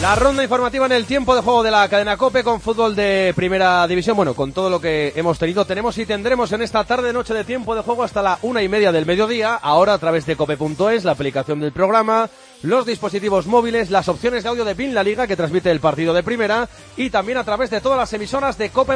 La ronda informativa en el tiempo de juego de la cadena COPE con fútbol de primera división. Bueno, con todo lo que hemos tenido, tenemos y tendremos en esta tarde-noche de tiempo de juego hasta la 1:30 del mediodía. Ahora a través de cope.es, la aplicación del programa, los dispositivos móviles, las opciones de audio de PIN La Liga que transmite el partido de primera y también a través de todas las emisoras de COPE+.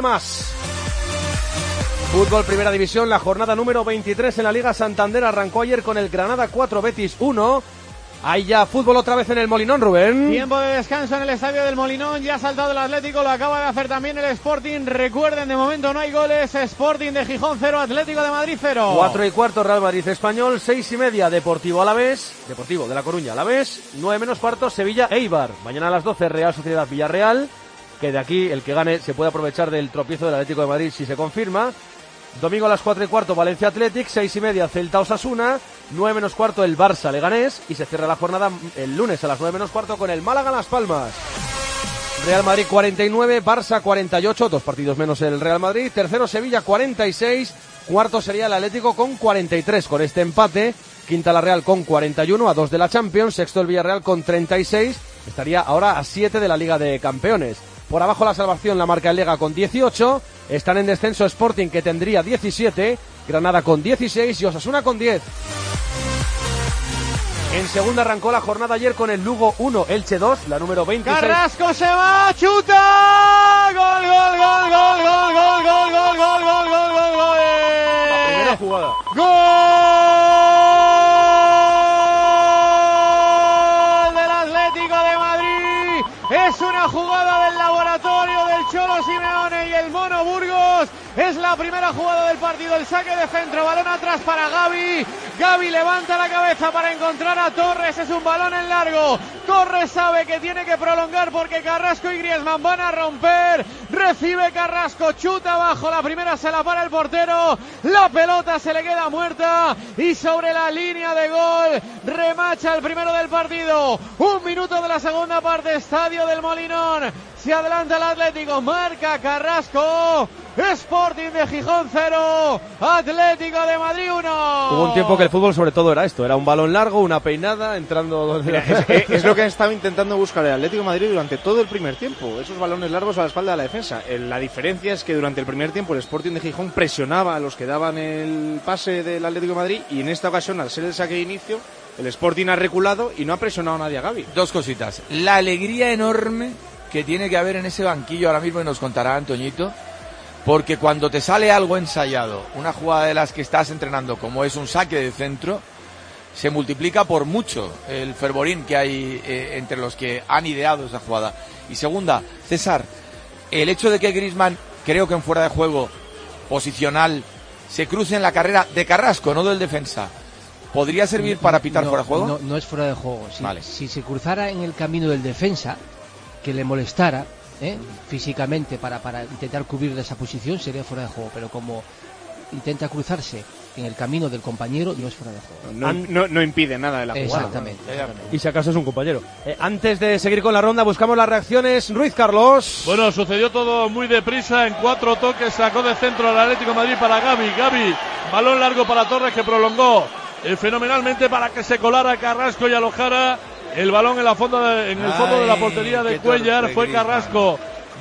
Fútbol primera división, la jornada número 23 en la Liga Santander arrancó ayer con el Granada 4, Betis 1. Hay ya fútbol otra vez en el Molinón, Rubén. Tiempo de descanso en el estadio del Molinón. Ya ha saltado el Atlético, lo acaba de hacer también el Sporting. Recuerden, de momento no hay goles. Sporting de Gijón 0, Atlético de Madrid 0. 4:15 Real Madrid Español, 6:30 Deportivo Alavés, Deportivo de La Coruña Alavés, 9:15 Sevilla Eibar. Mañana a las 12 Real Sociedad Villarreal, que de aquí el que gane se puede aprovechar del tropiezo del Atlético de Madrid si se confirma. Domingo a las 4:15 Valencia Athletic, 6:30 Celta Osasuna, 9:15 el Barça Leganés y se cierra la jornada el lunes a las 9:15 con el Málaga Las Palmas. Real Madrid 49, Barça 48, 2 partidos menos el Real Madrid. Tercero Sevilla 46, cuarto sería el Atlético con 43 con este empate. Quinta la Real con 41 a 2 de la Champions. Sexto el Villarreal con 36, estaría ahora a 7 de la Liga de Campeones. Por abajo la salvación la marca el Lega con 18. Están en descenso Sporting, que tendría 17, Granada con 16 y Osasuna con 10. En segunda arrancó la jornada ayer con el Lugo 1, Elche 2, la número 26. Carrasco se va, chuta. Gol, gol, gol, gol, gol, gol, gol, gol, gol, gol, gol, gol, gol. La primera jugada. Gol del Atlético de Madrid. Es una jugada del laboratorio del Cholo Simeone y el Mono Burgos. Es la primera jugada del partido, el saque de centro, balón atrás para Gavi. Gavi levanta la cabeza para encontrar a Torres, es un balón en largo. Torres sabe que tiene que prolongar porque Carrasco y Griezmann van a romper. Recibe Carrasco, chuta abajo, la primera se la para el portero. La pelota se le queda muerta y sobre la línea de gol remacha el primero del partido. 1 minuto de la segunda parte, estadio del Molinón. Se adelanta el Atlético, marca Carrasco. Sporting de Gijón 0, Atlético de Madrid 1. Hubo un tiempo que el fútbol sobre todo era esto, era un balón largo, una peinada, entrando donde... Es lo que ha estado intentando buscar el Atlético de Madrid durante todo el primer tiempo, esos balones largos a la espalda de la defensa. La diferencia es que durante el primer tiempo el Sporting de Gijón presionaba a los que daban el pase del Atlético de Madrid y en esta ocasión, al ser el saque de inicio, el Sporting ha reculado y no ha presionado a nadie a Gavi. Dos cositas, la alegría enorme que tiene que haber en ese banquillo ahora mismo, y nos contará Antoñito, porque cuando te sale algo ensayado, una jugada de las que estás entrenando, como es un saque de centro, se multiplica por mucho el fervorín que hay entre los que han ideado esa jugada. Y segunda, César, el hecho de que Griezmann, creo que en fuera de juego posicional, se cruce en la carrera de Carrasco, no del defensa, ¿podría servir para pitar fuera de juego? No es fuera de juego. Vale. Si se cruzara en el camino del defensa, que le molestara físicamente para intentar cubrir de esa posición, sería fuera de juego, pero como intenta cruzarse en el camino del compañero, no es fuera de juego. No impide nada de la jugada. Exactamente. Y si acaso es un compañero. Antes de seguir con la ronda, buscamos las reacciones. Ruiz Carlos. Bueno, sucedió todo muy deprisa. En 4 toques sacó de centro al Atlético de Madrid para Gavi. Balón largo para Torres, que prolongó fenomenalmente para que se colara Carrasco y alojara el balón en el fondo de la portería de Cuéllar. Fue Carrasco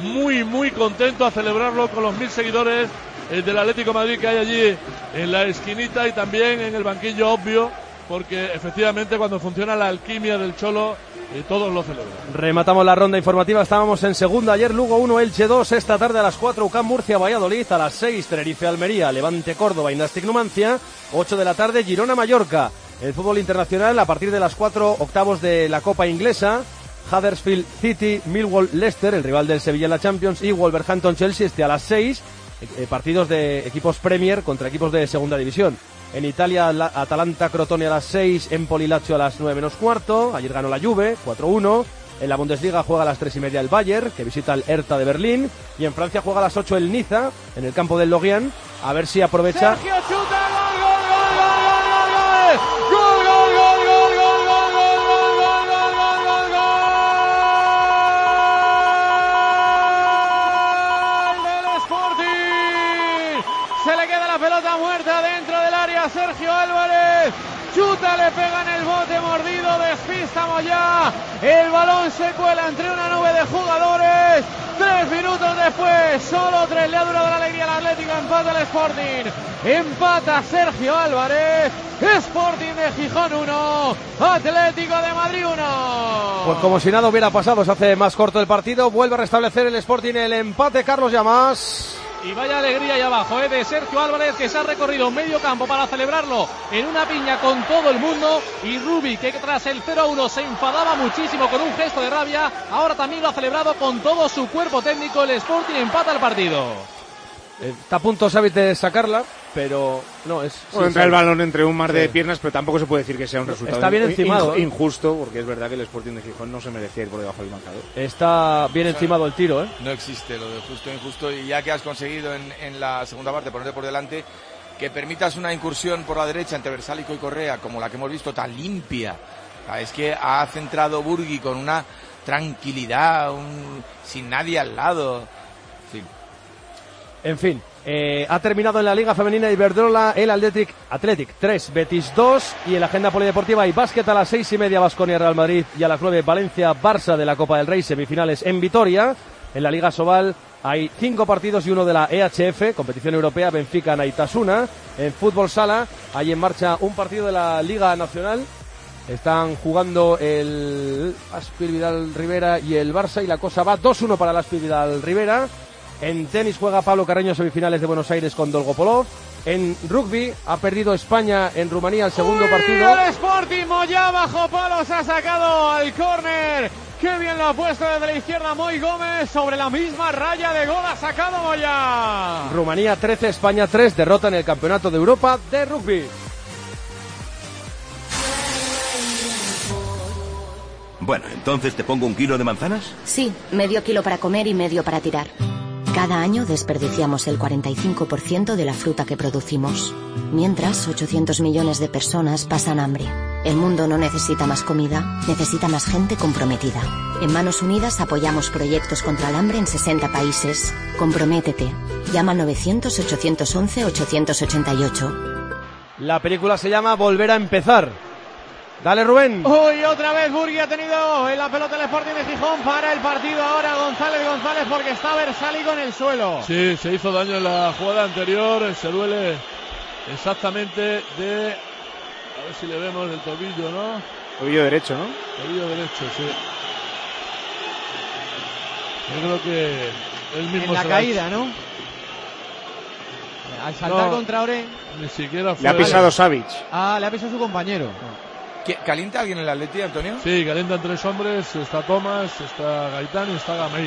muy contento a celebrarlo con los 1000 seguidores del Atlético de Madrid que hay allí en la esquinita y también en el banquillo, obvio, porque efectivamente cuando funciona la alquimia del Cholo todos lo celebran. Rematamos la ronda informativa, estábamos en segunda ayer, Lugo 1, Elche 2, esta tarde a las 4 UCAM Murcia Valladolid, a las 6 Tenerife Almería, Levante Córdoba y Nastic Numancia, 8 de la tarde Girona Mallorca. El fútbol internacional a partir de las 4 octavos de la Copa Inglesa, Huddersfield City, Millwall Leicester, el rival del Sevilla en la Champions, y Wolverhampton Chelsea a las 6, partidos de equipos Premier contra equipos de segunda división. En Italia, Atalanta Crotone a las 6, Empoli Lazio a las 9 menos cuarto, ayer ganó la Juve, 4-1. En la Bundesliga juega a las 3:30 el Bayern, que visita el Hertha de Berlín, y en Francia juega a las 8 el Niza, en el campo del Lorient, a ver si aprovecha... Sergio chuta, gol, gol, gol, gol, gol, gol, gol, gol, gol, gol, gol, gol, gol, gol del Sporting. Se le queda la pelota muerta dentro del área a Sergio Álvarez. Chuta, le pega en el bote mordido de despista Moyá, el balón se cuela entre una nube de jugadores. 3 minutos después, solo 3 le ha durado la alegría al Atlético, empata el Sporting, empata Sergio Álvarez. Sporting de Gijón 1, Atlético de Madrid 1. Pues como si nada hubiera pasado, se hace más corto el partido, vuelve a restablecer el Sporting el empate. Carlos Llamas. Y vaya alegría ahí abajo, de Sergio Álvarez, que se ha recorrido medio campo para celebrarlo en una piña con todo el mundo. Y Rubi, que tras el 0-1 se enfadaba muchísimo con un gesto de rabia, ahora también lo ha celebrado con todo su cuerpo técnico. El Sporting empata el partido. Está a punto Savic de sacarla, pero no es... Bueno, entra el balón entre un mar de piernas, pero tampoco se puede decir que sea un resultado está bien encimado, injusto, porque es verdad que el Sporting de Gijón no se merecía ir por debajo del marcador. Está bien encimado el tiro, ¿eh? No existe lo de justo e injusto, y ya que has conseguido en la segunda parte ponerte por delante, que permitas una incursión por la derecha entre Versálico y Correa, como la que hemos visto, tan limpia. Es que ha centrado Burgui con una tranquilidad, sin nadie al lado. Sí. En fin, ha terminado en la Liga Femenina Iberdrola el Athletic 3, Betis 2, y en la agenda polideportiva hay básquet a las 6:30, Baskonia Real Madrid, y a las 9 Valencia Barça de la Copa del Rey, semifinales en Vitoria. En la Liga Sobal hay 5 partidos y uno de la EHF, competición europea, Benfica Naitasuna. En fútbol sala hay en marcha un partido de la Liga Nacional. Están jugando el Aspil Vidal Rivera y el Barça, y la cosa va 2-1 para el Aspil Vidal Rivera. En tenis juega Pablo Carreño semifinales de Buenos Aires con Dolgopolov. En rugby ha perdido España en Rumanía el segundo partido. El Sporting Moyá bajo palos ha sacado al córner. Qué bien lo ha puesto desde la izquierda Moy Gómez. Sobre la misma raya de gol ha sacado Moyá. Rumanía 13, España 3, derrota en el Campeonato de Europa de rugby. Bueno, entonces te pongo 1 kilo de manzanas. Sí, medio kilo para comer y medio para tirar. Cada año desperdiciamos el 45% de la fruta que producimos. Mientras, 800 millones de personas pasan hambre. El mundo no necesita más comida, necesita más gente comprometida. En Manos Unidas apoyamos proyectos contra el hambre en 60 países. Comprométete. Llama al 900-811-888. La película se llama Volver a empezar. Dale, Rubén. Uy, otra vez Burgui ha tenido en la pelota el Sporting de Gijón. Para el partido ahora González porque está Versálico en el suelo. Sí, se hizo daño en la jugada anterior. Se duele exactamente de... A ver si le vemos el tobillo, ¿no? Tobillo derecho, ¿no? Tobillo derecho, sí. Yo creo que él mismo en la caída, ¿no? Al saltar contra Oré. Ni siquiera fue... Le ha pisado Savic. Ah, le ha pisado su compañero. ¿Calienta alguien en el Atleti, Antonio? Sí, calientan 3 hombres. Está Tomás, está Gaitán y está Gameiro.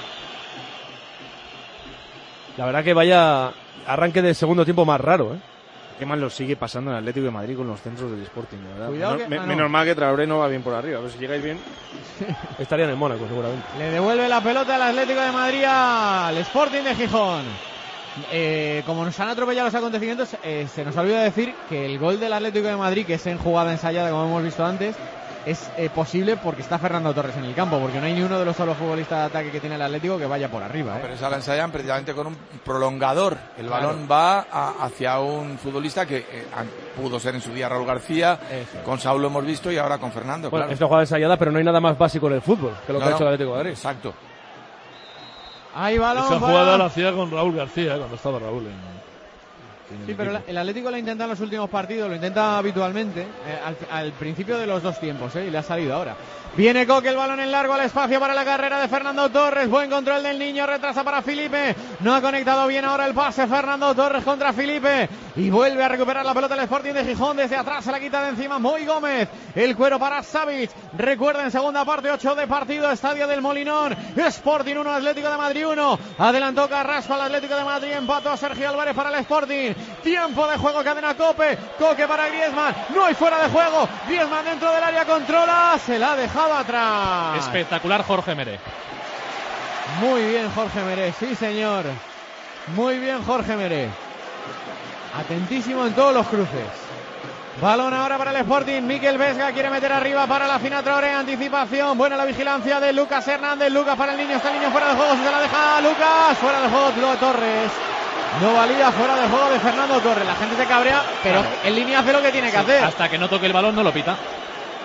La verdad que vaya arranque de segundo tiempo más raro, ¿eh? Qué mal lo sigue pasando en el Atlético de Madrid con los centros del Sporting, ¿verdad? Cuidado menos mal que Traoré no va bien por arriba. A ver si llegáis bien. Estarían en Mónaco, seguramente. Le devuelve la pelota al Atlético de Madrid al Sporting de Gijón. Como nos han atropellado los acontecimientos, se nos olvidó decir que el gol del Atlético de Madrid, que es en jugada ensayada como hemos visto antes, es posible porque está Fernando Torres en el campo, porque no hay ni uno de los solo futbolistas de ataque que tiene el Atlético que vaya por arriba. Pero esa la ensayan precisamente con un prolongador. El balón va hacia un futbolista que pudo ser en su día Raúl García, con Saúl lo hemos visto y ahora con Fernando. Bueno, claro. es una jugada ensayada, pero no hay nada más básico en el fútbol que lo que ha hecho el Atlético de Madrid. Exacto. Hay balón. Esa jugada la hacía con Raúl García, cuando estaba Raúl en sí, pero el Atlético lo intenta en los últimos partidos, lo intenta habitualmente, al principio de los 2 tiempos, y le ha salido ahora. Viene Coque, el balón en largo al espacio para la carrera de Fernando Torres. Buen control del niño, retrasa para Filipe. No ha conectado bien ahora el pase Fernando Torres contra Filipe. Y vuelve a recuperar la pelota el Sporting de Gijón. Desde atrás se la quita de encima Moy Gómez. El cuero para Savic. Recuerden, segunda parte, 8 de partido. Estadio del Molinón. Sporting 1, Atlético de Madrid 1. Adelantó Carrasco al Atlético de Madrid. Empató a Sergio Álvarez para el Sporting. Tiempo de juego, cadena Cope. Coque para Griezmann. No hay fuera de juego. Griezmann dentro del área, controla. Se la ha dejado atrás. Espectacular Jorge Meré. Muy bien Jorge Meré, sí señor. Muy bien Jorge Meré. Atentísimo en todos los cruces. Balón ahora para el Sporting. Mikel Vesga quiere meter arriba para la Fina Traoré. Anticipación. Buena la vigilancia de Lucas Hernández. Lucas para el niño. Está el niño fuera de juego. Se la deja Lucas. Fuera de juego de Torres. No valía, fuera de juego de Fernando Torres. La gente se cabrea, pero en línea hace lo que tiene que hacer. Hasta que no toque el balón no lo pita.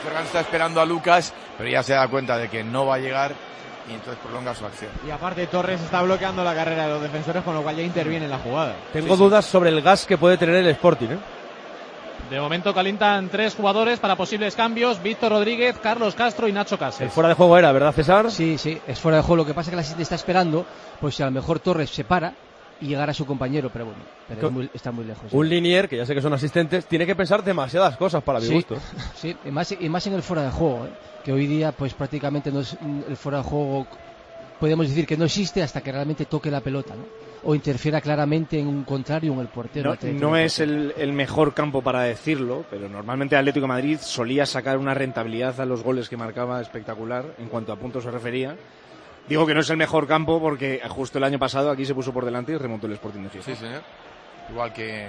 Ferran está esperando a Lucas, pero ya se da cuenta de que no va a llegar y entonces prolonga su acción. Y aparte Torres está bloqueando la carrera de los defensores, con lo cual ya interviene en la jugada. Tengo dudas sobre el gas que puede tener el Sporting, ¿eh? De momento calientan 3 jugadores para posibles cambios: Víctor Rodríguez, Carlos Castro y Nacho Cases. El fuera de juego era, ¿verdad, César? Sí, es fuera de juego. Lo que pasa es que la asistente está esperando, pues si a lo mejor Torres se para y llegará a su compañero, pero bueno, está muy lejos. Un linier, que ya sé que son asistentes, tiene que pensar demasiadas cosas para mi gusto. Sí, y más en el fuera de juego, que hoy día pues prácticamente no es el fuera de juego, podemos decir que no existe hasta que realmente toque la pelota, ¿no? O interfiera claramente en un contrario o en el portero. No es el mejor campo para decirlo, pero normalmente el Atlético de Madrid solía sacar una rentabilidad a los goles que marcaba espectacular en cuanto a puntos se refería. Digo que no es el mejor campo porque justo el año pasado aquí se puso por delante y remontó el Sporting de Gijón. Sí, señor. Igual que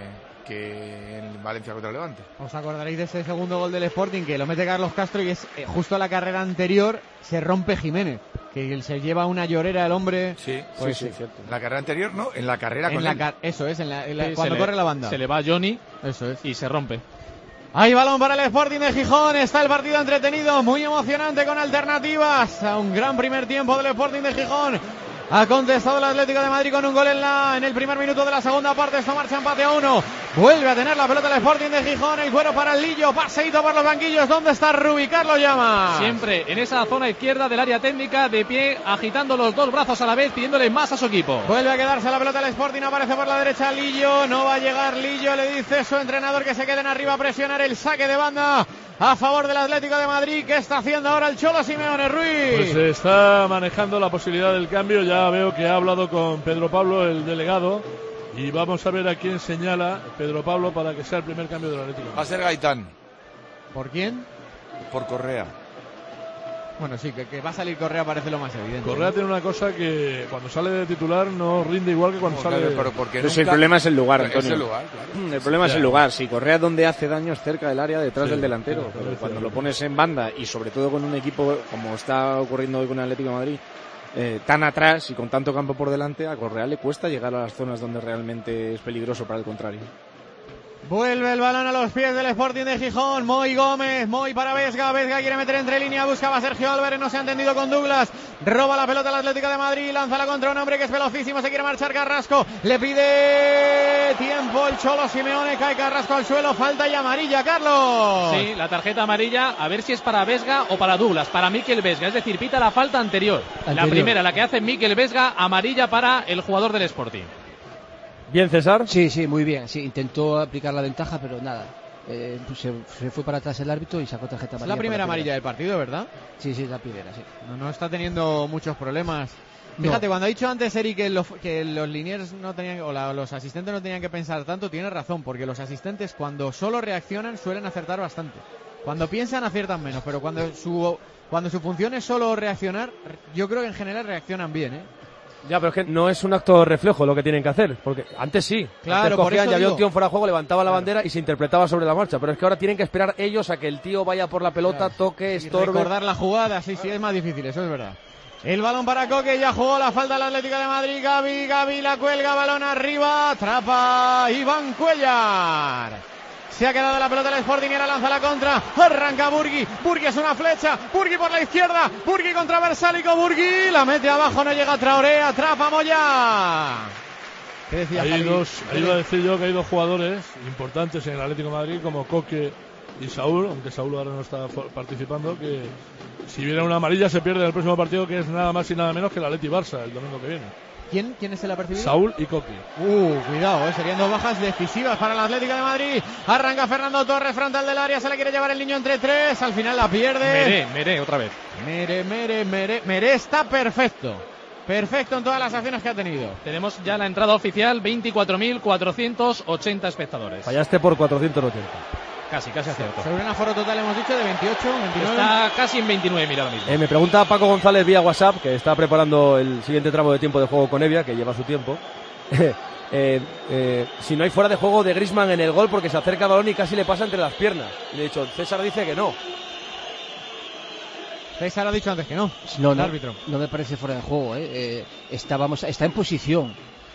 en Valencia contra el Levante. Os acordaréis de ese segundo gol del Sporting que lo mete Carlos Castro y es justo a la carrera anterior se rompe Jiménez, que él se lleva una llorera el hombre. Sí, pues sí, cierto. En la carrera anterior, ¿no? En la carrera con él. Eso es, Sí, cuando corre la banda. Se le va a Johnny, eso es, y se rompe. Hay balón para el Sporting de Gijón. Está el partido entretenido, muy emocionante, con alternativas. A un gran primer tiempo del Sporting de Gijón. Ha contestado el Atlético de Madrid con un gol en el primer minuto de la segunda parte. Esta marcha empate a 1. Vuelve a tener la pelota el Sporting de Gijón. El cuero para el Lillo. Paseíto por los banquillos. ¿Dónde está Rubí? Carlos llama. Siempre en esa zona izquierda del área técnica, de pie, agitando los dos brazos a la vez, pidiéndole más a su equipo. Vuelve a quedarse la pelota el Sporting. Aparece por la derecha Lillo. No va a llegar Lillo. Le dice su entrenador que se queden arriba a presionar el saque de banda a favor del Atlético de Madrid. ¿Qué está haciendo ahora el Cholo Simeone, Ruiz? Pues está manejando la posibilidad del cambio. Ya veo que ha hablado con Pedro Pablo, el delegado, y vamos a ver a quién señala Pedro Pablo para que sea el primer cambio del Atlético. Va a ser Gaitán. ¿Por quién? Por Correa. Bueno, sí, que va a salir Correa parece lo más evidente. Correa tiene una cosa que cuando sale de titular no rinde igual que cuando sale de... Pero el problema es el lugar, Antonio. Es el lugar, claro. El problema es el lugar. Si Correa donde hace daño es cerca del área, detrás del delantero. Pero cuando lo pones en banda y sobre todo con un equipo como está ocurriendo hoy con el Atlético de Madrid, tan atrás y con tanto campo por delante, a Correa le cuesta llegar a las zonas donde realmente es peligroso para el contrario. Vuelve el balón a los pies del Sporting de Gijón. Moy Gómez, Moy para Vesga. Vesga quiere meter entre línea, buscaba a Sergio Álvarez, no se ha entendido con Douglas. Roba la pelota al Atlético de Madrid, lánzala contra un hombre que es velocísimo, se quiere marchar Carrasco. Le pide tiempo el Cholo Simeone, cae Carrasco al suelo, falta y amarilla, Carlos. Sí, la tarjeta amarilla, a ver si es para Vesga o para Douglas, para Mikel Vesga, es decir, pita la falta anterior. La primera, la que hace Mikel Vesga, amarilla para el jugador del Sporting. ¿Bien, César? Sí, muy bien. Sí, intentó aplicar la ventaja, pero nada. Se fue para atrás el árbitro y sacó tarjeta amarilla. Es la primera amarilla del partido, ¿verdad? Sí, la primera, sí. No está teniendo muchos problemas. Fíjate, cuando ha dicho antes Eric que los liniers no tenían, o los asistentes no tenían que pensar tanto, tiene razón, porque los asistentes cuando solo reaccionan suelen acertar bastante. Cuando piensan aciertan menos, pero cuando su función es solo reaccionar, yo creo que en general reaccionan bien, ¿eh? Ya, pero es que no es un acto reflejo lo que tienen que hacer, porque antes sí. Claro, antes cogían, ya había un tío digo. fuera de juego, levantaba la bandera y se interpretaba sobre la marcha, pero es que ahora tienen que esperar ellos a que el tío vaya por la pelota, toque, estorbe. Recordar la jugada, sí, es más difícil, eso es verdad. El balón para Coque, ya jugó la falta al Atlético de Madrid, Gavi la cuelga, balón arriba, atrapa Iván Cuellar. Se ha quedado la pelota del Sporting y ahora lanza la contra. Arranca Burgui. Burgui es una flecha. Burgui por la izquierda. Burgui contra Versálico. Burgui la mete abajo. No llega Traoré. Atrapa Moya. ¿Qué decía Ahí iba a decir yo que hay dos jugadores importantes en el Atlético de Madrid como Coque y Saúl, aunque Saúl ahora no está participando, que si viene una amarilla se pierde el próximo partido, que es nada más y nada menos que el Atleti Barça el domingo que viene. ¿Quién es el apercibido? Saúl y Coque. Cuidado, serían dos bajas decisivas para el Atlético de Madrid. Arranca Fernando Torres, frontal del área, se la quiere llevar el niño entre tres, al final la pierde. Meré, otra vez. Meré está perfecto. Perfecto en todas las acciones que ha tenido. Tenemos ya la entrada oficial, 24.480 espectadores. Fallaste por 480. Casi acierto. Sobre un aforo total hemos dicho de 28, 29. Está casi en 29.000 ahora mismo. Me pregunta Paco González vía WhatsApp, que está preparando el siguiente tramo de tiempo de juego con Evia, que lleva su tiempo. Si no hay fuera de juego de Griezmann en el gol porque se acerca al balón y casi le pasa entre las piernas. Y de hecho, César dice que no. César ha dicho antes que no. No, el árbitro. No me parece fuera de juego, Está en posición.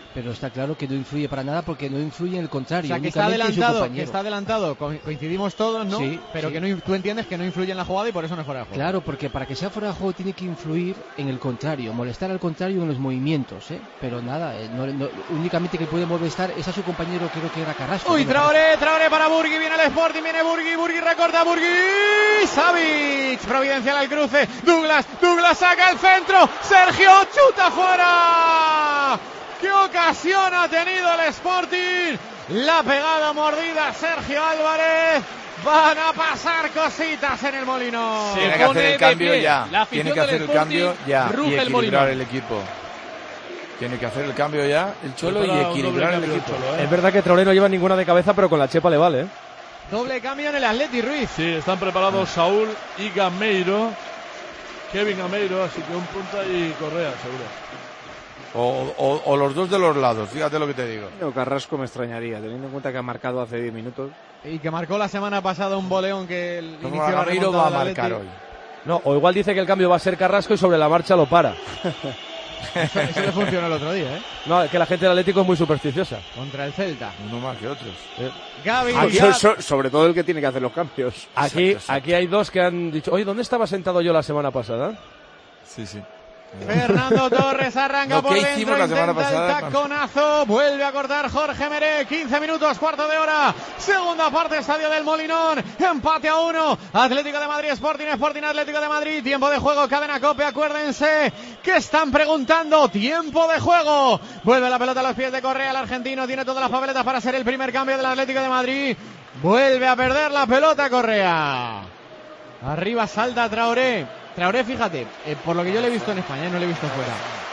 pero está claro que no influye para nada porque no influye en el contrario. O sea, que está adelantado, coincidimos todos, ¿no? Sí, pero sí. que tú entiendes que no influye en la jugada y por eso no es fuera de juego. Claro, porque para que sea fuera de juego tiene que influir en el contrario, molestar al contrario en los movimientos, ¿eh? Pero nada, únicamente que puede molestar es a su compañero, creo que era Carrasco. Uy, Traoré para Burgui, viene el Sporting, viene Burgui recorta Burgui, Savic, providencial al cruce, Douglas saca el centro, Sergio chuta fuera. ¡Qué ocasión ha tenido el Sporting! La pegada mordida Sergio Álvarez. Van a pasar cositas en el Molinón. Tiene que hacer el cambio ya. Tiene que hacer el cambio ya y equilibrar el equipo. Tiene que hacer el cambio ya el Cholo y equilibrar el equipo. Es verdad que Traoré no lleva ninguna de cabeza, pero con la chepa le vale, ¿eh? Doble cambio en el Atleti, Ruiz. Sí, están preparados Saúl y Gameiro. Kevin Gameiro, así que un punta y Correa, seguro. O los dos de los lados, fíjate lo que te digo. No, Carrasco me extrañaría, teniendo en cuenta que ha marcado hace 10 minutos. Y que marcó la semana pasada un boleón que el inicio de la Gameiro va a marcar hoy. No, o igual dice que el cambio va a ser Carrasco y sobre la marcha lo para. Eso le funcionó el otro día, ¿eh? No, es que la gente del Atlético es muy supersticiosa. Contra el Celta. Uno más que otros. Gavi. Sobre todo el que tiene que hacer los cambios. Aquí hay dos que han dicho, oye, ¿dónde estaba sentado yo la semana pasada? Sí. Fernando Torres arranca por dentro, hicimos la semana pasada? El taconazo, vuelve a cortar Jorge Meré, 15 minutos, cuarto de hora, segunda parte, Estadio del Molinón, empate a 1, Atlético de Madrid, Sporting Atlético de Madrid, tiempo de juego, cadena COPE, acuérdense que están preguntando, tiempo de juego, vuelve la pelota a los pies de Correa, el argentino tiene todas las papeletas para ser el primer cambio del Atlético de Madrid, vuelve a perder la pelota Correa, arriba salta Traoré, fíjate, por lo que yo le he visto en España, no le he visto fuera.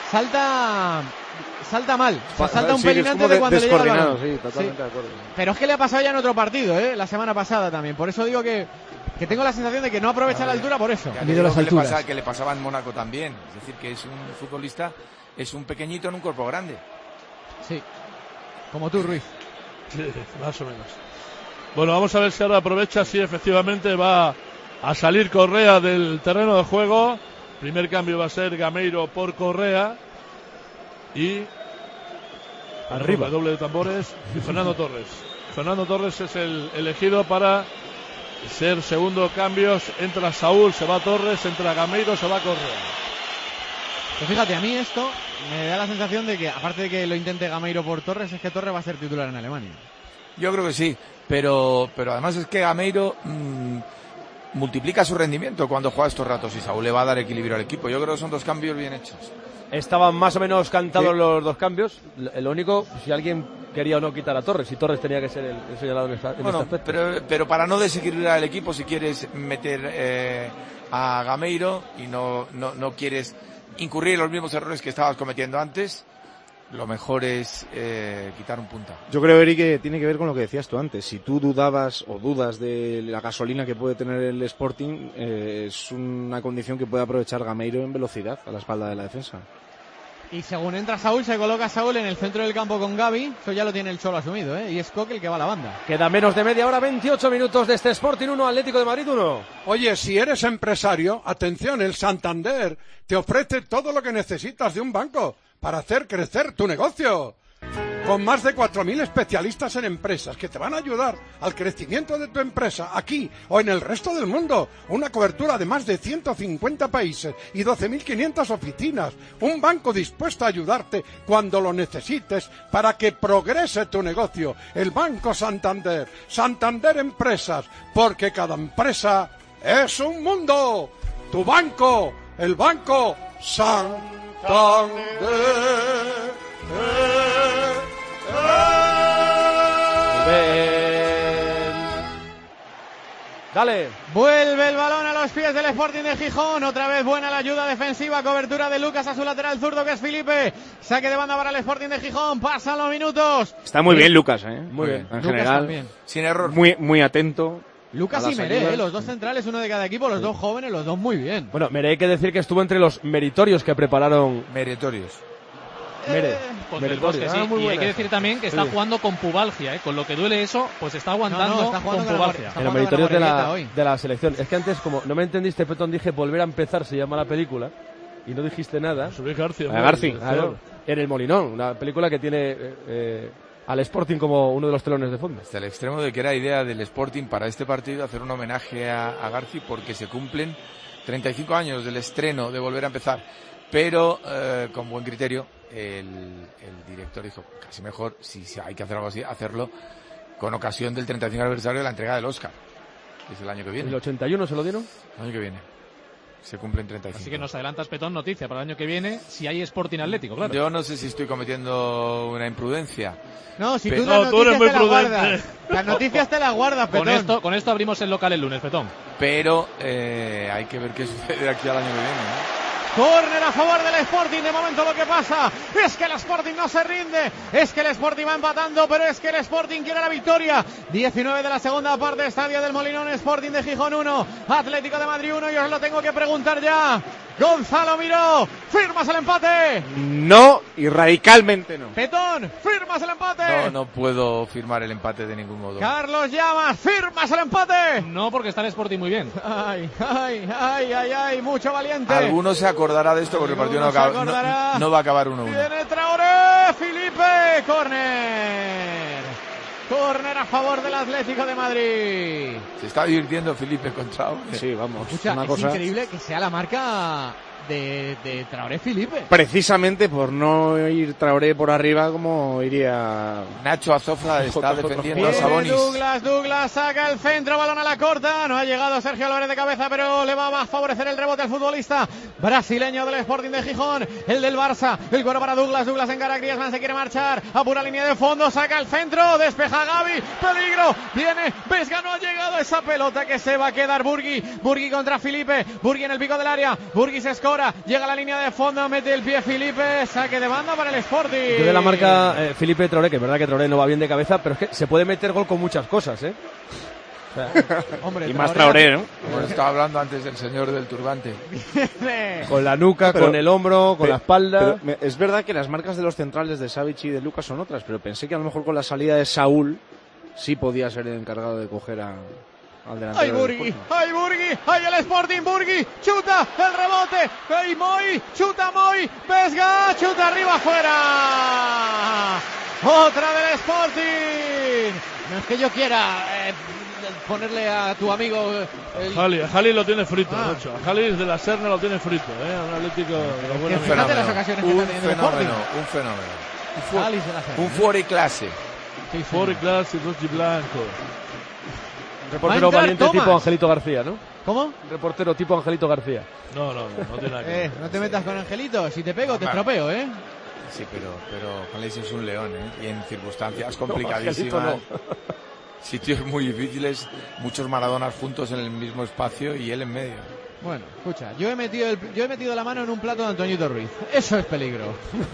Salta mal, salta un pelín antes de cuando le llega el balón. Sí, totalmente de acuerdo. Pero es que le ha pasado ya en otro partido, la semana pasada también. Por eso digo que tengo la sensación de que no aprovecha la altura por eso. Que le pasaba en Mónaco también. Es decir, que es un futbolista, es un pequeñito en un cuerpo grande. Sí, como tú, Ruiz. Sí, más o menos. Bueno, vamos a ver si ahora aprovecha, si efectivamente va a salir Correa del terreno de juego. Primer cambio va a ser Gameiro por Correa. Y arriba, doble de tambores, y Fernando Torres. Fernando Torres es el elegido para ser segundo cambio. Entra Saúl, se va Torres, entra Gameiro, se va Correa. Pues fíjate, a mí esto me da la sensación de que, aparte de que lo intente Gameiro por Torres, es que Torres va a ser titular en Alemania. Yo creo que sí, pero además es que Gameiro multiplica su rendimiento cuando juega estos ratos y Saúl le va a dar equilibrio al equipo. Yo creo que son dos cambios bien hechos. Estaban más o menos cantados los dos cambios. Lo único, si alguien quería o no quitar a Torres, si Torres tenía que ser el señalado en este aspecto. Pero para no desequilibrar el equipo, si quieres meter a Gameiro y no quieres incurrir en los mismos errores que estabas cometiendo antes, lo mejor es quitar un punta. Yo creo, Eric, que tiene que ver con lo que decías tú antes. Si tú dudabas o dudas de la gasolina que puede tener el Sporting, es una condición que puede aprovechar Gameiro en velocidad a la espalda de la defensa. Y según entra Saúl, se coloca Saúl en el centro del campo con Gavi. Eso ya lo tiene el Cholo asumido, y es Coque el que va a la banda. Queda menos de media hora, 28 minutos de este Sporting 1, Atlético de Madrid 1. Oye, si eres empresario, atención, el Santander te ofrece todo lo que necesitas de un banco para hacer crecer tu negocio. Con más de 4.000 especialistas en empresas que te van a ayudar al crecimiento de tu empresa aquí o en el resto del mundo. Una cobertura de más de 150 países y 12.500 oficinas. Un banco dispuesto a ayudarte cuando lo necesites para que progrese tu negocio. El Banco Santander. Santander Empresas. Porque cada empresa es un mundo. Tu banco. El Banco Santander. Dale. Vuelve el balón a los pies del Sporting de Gijón. Otra vez buena la ayuda defensiva. Cobertura de Lucas a su lateral zurdo, que es Felipe. Saque de banda para el Sporting de Gijón. Pasan los minutos. Está muy bien Lucas, Muy bien. En Lucas general, también. Sin error. Muy atento. Lucas y Meré, los dos centrales, uno de cada equipo, los dos jóvenes, los dos muy bien. Bueno, Meré hay que decir que estuvo entre los meritorios que prepararon. Meritorios. Con el Bosque, sí. Y hay que decir también que está jugando con pubalgia, con lo que duele eso, pues está aguantando está jugando con pubalgia. En los meritorios de la selección. Es que antes, como no me entendiste, Petón, dije Volver a empezar, se llama la película. y no dijiste nada. García. Claro, en El Molinón, una película que tiene al Sporting como uno de los telones de fondo. Hasta el extremo de que era idea del Sporting para este partido hacer un homenaje a Garci porque se cumplen 35 años del estreno de Volver a Empezar. Pero con buen criterio el director dijo casi mejor, si hay que hacer algo así, hacerlo con ocasión del 35 aniversario de la entrega del Oscar, que es el año que viene. ¿El 81 se lo dieron? El año que viene. Se cumplen 35. Así que nos adelantas, Petón, noticia para el año que viene, si hay Sporting Atlético, claro. Yo no sé si estoy cometiendo una imprudencia. No, si tú las noticias te las guardas. Las noticias te las guardas, Petón. Con esto abrimos el local el lunes, Petón. Pero hay que ver qué sucede aquí al año que viene, ¿no? Córner a favor del Sporting. De momento lo que pasa es que el Sporting no se rinde, es que el Sporting va empatando, pero es que el Sporting quiere la victoria. 19 de la segunda parte, Estadio del Molinón, Sporting de Gijón 1, Atlético de Madrid 1, y os lo tengo que preguntar ya. Gonzalo Miró, ¿firmas el empate? No, y radicalmente no. Petón, ¿firmas el empate? No puedo firmar el empate de ningún modo. Carlos Llamas, ¿firmas el empate? No, porque está el Sporting muy bien. Ay, mucho valiente. Alguno se acordará de esto porque el partido no va a acabar 1-1. Viene Traoré, Felipe, córner. Córner a favor del Atlético de Madrid. Se está divirtiendo Felipe con Traoré. Sí, vamos. Escucha, es increíble que sea la marca de Traoré Felipe. Precisamente por no ir Traoré por arriba como iría Nacho Azofra está defendiendo a Sabonis. Douglas saca el centro, balón a la corta, no ha llegado Sergio Álvarez de cabeza, pero le va a favorecer el rebote al futbolista brasileño del Sporting de Gijón, el del Barça, el cuero para Douglas encara a Griezmann, se quiere marchar, a pura línea de fondo, saca el centro, despeja Gavi, peligro, viene Vesga, no ha llegado esa pelota que se va a quedar Burgui contra Felipe, Burgui en el pico del área, Burgui se escora, llega a la línea de fondo, mete el pie Felipe, saque de banda para el Sporting. Yo de la marca Felipe Traoré, que es verdad que Traoré no va bien de cabeza, pero es que se puede meter gol con muchas cosas, ¿eh? O sea, hombre, y más Traoré, ¿no? Como estaba hablando antes del señor del turbante. Con la nuca, con el hombro, con la espalda. Pero es verdad que las marcas de los centrales de Savic y de Lucas son otras, pero pensé que a lo mejor con la salida de Saúl sí podía ser el encargado de coger al delantero. ¡Ay, Burgui! ¡Ay, el Sporting! ¡Burgui! ¡Chuta! ¡El rebote! ¡Ay, Moy! ¡Chuta Moy! ¡Vesga! ¡Chuta arriba, fuera! ¡Otra del Sporting! No es que yo quiera ponerle a tu amigo a Jali lo tiene frito, Nacho. A Jali de la Serna lo tiene frito, un Atlético de los buenos. Fíjate las ocasiones que está teniendo el Sporting. Un fenómeno. Un fuori clase. Sí, fuori clase, Rossi Blanco. Reportero valiente tipo Angelito García, ¿no? ¿Cómo? Reportero tipo Angelito García. No tiene nada que ver. No te metas con Angelito, si te pego te estropeo, ¿eh? Sí, pero Juanlis es un león, Y en circunstancias complicadísimas. Sitios muy difíciles, muchos Maradonas juntos en el mismo espacio y él en medio. Bueno, escucha, yo he metido la mano en un plato de Antoñito Ruiz. Eso es peligro.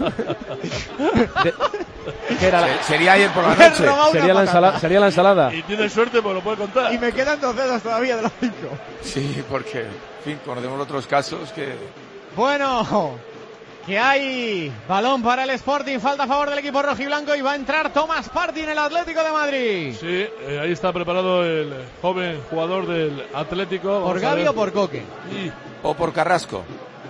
Sería ayer por la noche. Sería la ensalada. Y tienes suerte porque lo puede contar. Y me quedan 2 dedos todavía de los 5. Sí, porque, en fin, conocemos otros casos que... Bueno, que hay balón para el Sporting, falta a favor del equipo rojiblanco y va a entrar Thomas Partey en el Atlético de Madrid. Sí, ahí está preparado el joven jugador del Atlético. ¿Por Gavi o por Coque? O por Carrasco.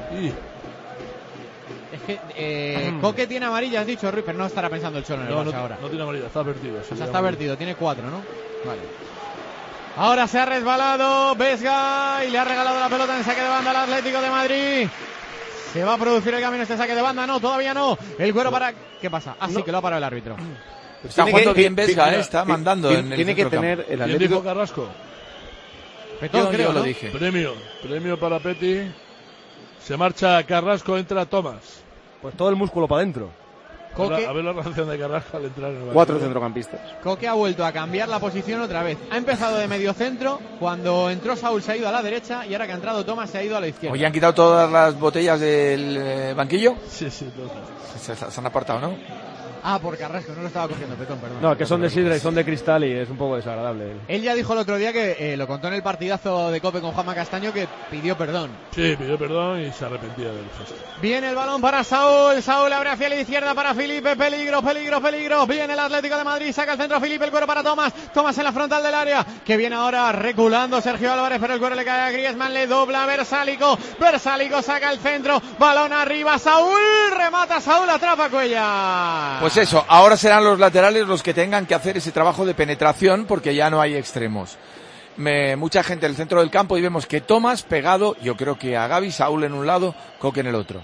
Es que Coque tiene amarilla, has dicho, Ruiz, pero no estará pensando el Cholo en el Barça ahora. No tiene amarilla, está advertido. O sea, está advertido, tiene 4, ¿no? Vale. Ahora se ha resbalado Vesga y le ha regalado la pelota en saque de banda al Atlético de Madrid. ¿Se va a producir el camino este saque de banda? No, todavía no. El cuero para... ¿Qué pasa? Sí, que lo ha parado el árbitro. Está jugando bien Vesga, está mandando en el tiene que tener el Atlético. ¿Quién dijo Carrasco? Petón, creo, lo dije. Premio para Peti. Se marcha Carrasco, entra Tomás. Pues todo el músculo para adentro. A ver la reacción de Carrasco al entrar en el banquillo. 4 centrocampistas. Coque ha vuelto a cambiar la posición otra vez. Ha empezado de medio centro, cuando entró Saúl se ha ido a la derecha y ahora que ha entrado Tomás se ha ido a la izquierda. ¿Oye, han quitado todas las botellas del banquillo? Sí, todas. Se han apartado, ¿no? Ah, por Carrasco, no lo estaba cogiendo, Petón, perdón. No, que son de sidra y son de cristal y es un poco desagradable. Él ya dijo el otro día que lo contó en el partidazo de COPE con Juanma Castaño, que pidió perdón. Sí, pidió perdón y se arrepentía del gesto. Viene el balón para Saúl. Saúl abre hacia la izquierda para Felipe. Peligro, peligro, peligro. Viene el Atlético de Madrid. Saca el centro Felipe. El cuero para Tomás. Tomás en la frontal del área. Que viene ahora reculando Sergio Álvarez. Pero el cuero le cae a Griezmann. Le dobla a Versálico. Versálico saca el centro. Balón arriba. Saúl. Remata Saúl. Atrapa Cuellar. Pues eso, ahora serán los laterales los que tengan que hacer ese trabajo de penetración porque ya no hay extremos. Mucha gente en el centro del campo y vemos que Tomás pegado, yo creo que a Gavi, Saúl en un lado, Coque en el otro.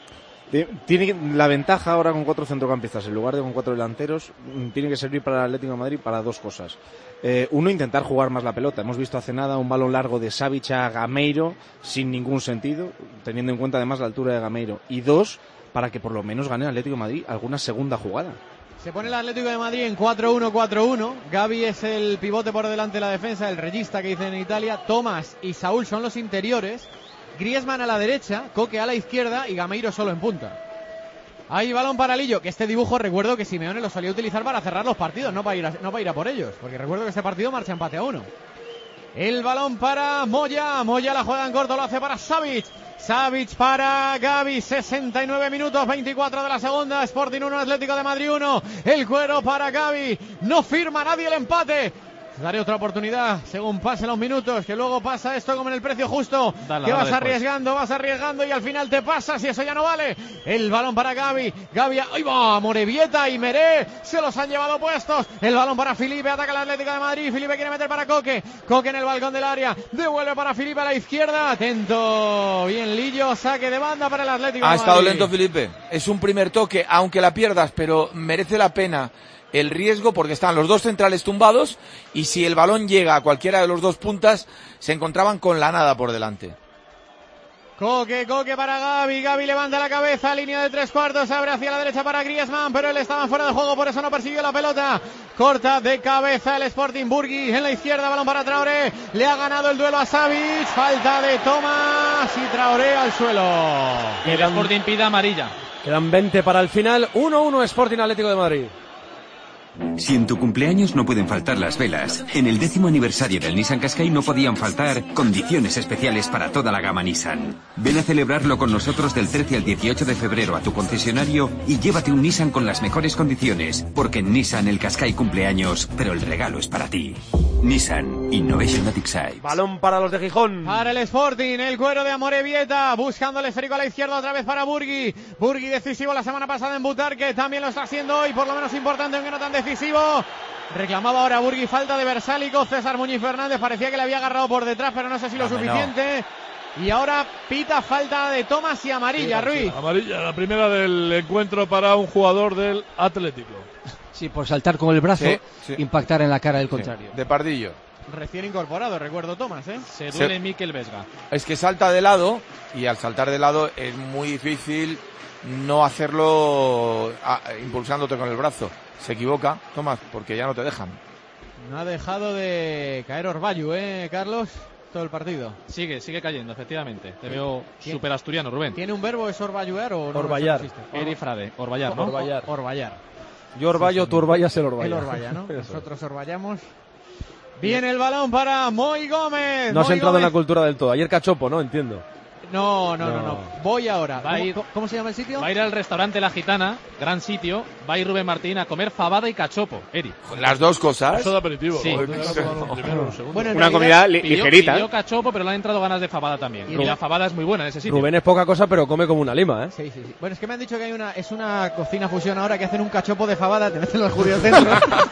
Tiene la ventaja ahora con 4 centrocampistas en lugar de con 4 delanteros. Tiene que servir para el Atlético de Madrid para 2 cosas. Uno, intentar jugar más la pelota. Hemos visto hace nada un balón largo de Savic a Gameiro sin ningún sentido, teniendo en cuenta además la altura de Gameiro. Y 2, para que por lo menos gane el Atlético de Madrid alguna segunda jugada. Se pone el Atlético de Madrid en 4-1-4-1. Gavi es el pivote por delante de la defensa, el regista que dicen en Italia. Tomás y Saúl son los interiores. Griezmann a la derecha, Coque a la izquierda y Gameiro solo en punta. Hay balón para Lillo, que este dibujo recuerdo que Simeone lo solía utilizar para cerrar los partidos, no para ir a por ellos, porque recuerdo que este partido marcha empate a 1. El balón para Moya. Moya la juega en corto, lo hace para Savic. Savic para Gavi, 69 minutos, 24 de la segunda. Sporting 1, Atlético de Madrid 1. El cuero para Gavi. No firma nadie el empate. Daré otra oportunidad según pasen los minutos, que luego pasa esto como en el precio justo, que vas arriesgando y al final te pasas y eso ya no vale. El balón para Gavi, ahí va, Morevieta y Meré, se los han llevado puestos. El balón para Felipe, ataca el Atlético de Madrid, Felipe quiere meter para Coque, Coque en el balcón del área, devuelve para Felipe a la izquierda, atento, bien Lillo, saque de banda para el Atlético de Madrid. Ha estado lento Felipe, es un primer toque, aunque la pierdas, pero merece la pena el riesgo porque están los dos centrales tumbados y si el balón llega a cualquiera de los dos puntas se encontraban con la nada por delante. Coque para Gavi, Gavi levanta la cabeza, línea de 3/4, abre hacia la derecha para Griezmann, pero él estaba fuera de juego, por eso no persiguió la pelota. Corta de cabeza el Sporting, Burgui en la izquierda, balón para Traoré, le ha ganado el duelo a Savic, falta de Tomás y Traoré al suelo. Y el Sporting pide amarilla. Quedan 20 para el final, 1-1 Sporting Atlético de Madrid. Si en tu cumpleaños no pueden faltar las velas, en el 10º aniversario del Nissan Qashqai no podían faltar condiciones especiales para toda la gama Nissan. Ven a celebrarlo con nosotros del 13 al 18 de febrero a tu concesionario y llévate un Nissan con las mejores condiciones, porque en Nissan el Qashqai cumpleaños, pero el regalo es para ti. Nissan Innovation that excites. Balón para los de Gijón. Para el Sporting, el cuero de Amorebieta, buscando el esférico a la izquierda otra vez para Burgui. Burgui decisivo la semana pasada en Butarque, también lo está haciendo hoy, por lo menos importante, aunque no tan decisivo. Reclamaba ahora Burgui falta de Versálico, César Muñiz Fernández parecía que le había agarrado por detrás, pero no sé si lo suficiente. Y ahora pita falta de Tomás y amarilla, Ruiz. Amarilla, la primera del encuentro para un jugador del Atlético. Sí, por saltar con el brazo, impactar en la cara del contrario. De Pardillo. Recién incorporado, recuerdo Tomás, ¿eh? Se duele Mikel Vesga. Es que salta de lado y al saltar de lado es muy difícil no hacerlo impulsándote con el brazo. Se equivoca, Tomás, porque ya no te dejan. No ha dejado de caer Orbayu, Carlos, todo el partido. Sigue cayendo, efectivamente. Te veo súper asturiano, Rubén. ¿Tiene un verbo, es orbayuar o no? Orbayar. Eri Frade, Orbayar, ¿no? Orbayar. Yo orballo, tú orbayas, el orbaya. El orbaya, ¿no? Nosotros orbayamos. Viene el balón para Moy Gómez. No has entrado en la cultura del todo. Ayer cachopo, ¿no? Entiendo. No. Voy ahora. ¿Cómo se llama el sitio? Va a ir al restaurante La Gitana, gran sitio. Va a ir Rubén Martín a comer fabada y cachopo, Eri. Las dos cosas. Eso de aperitivo. Sí. Bueno, una comida ligerita. Pidió cachopo, pero le han entrado ganas de fabada también. Y la fabada es muy buena en ese sitio. Rubén es poca cosa, pero come como una lima, ¿eh? Sí. Bueno, es que me han dicho que es una cocina fusión ahora que hacen un cachopo de fabada, te meten los judíos dentro.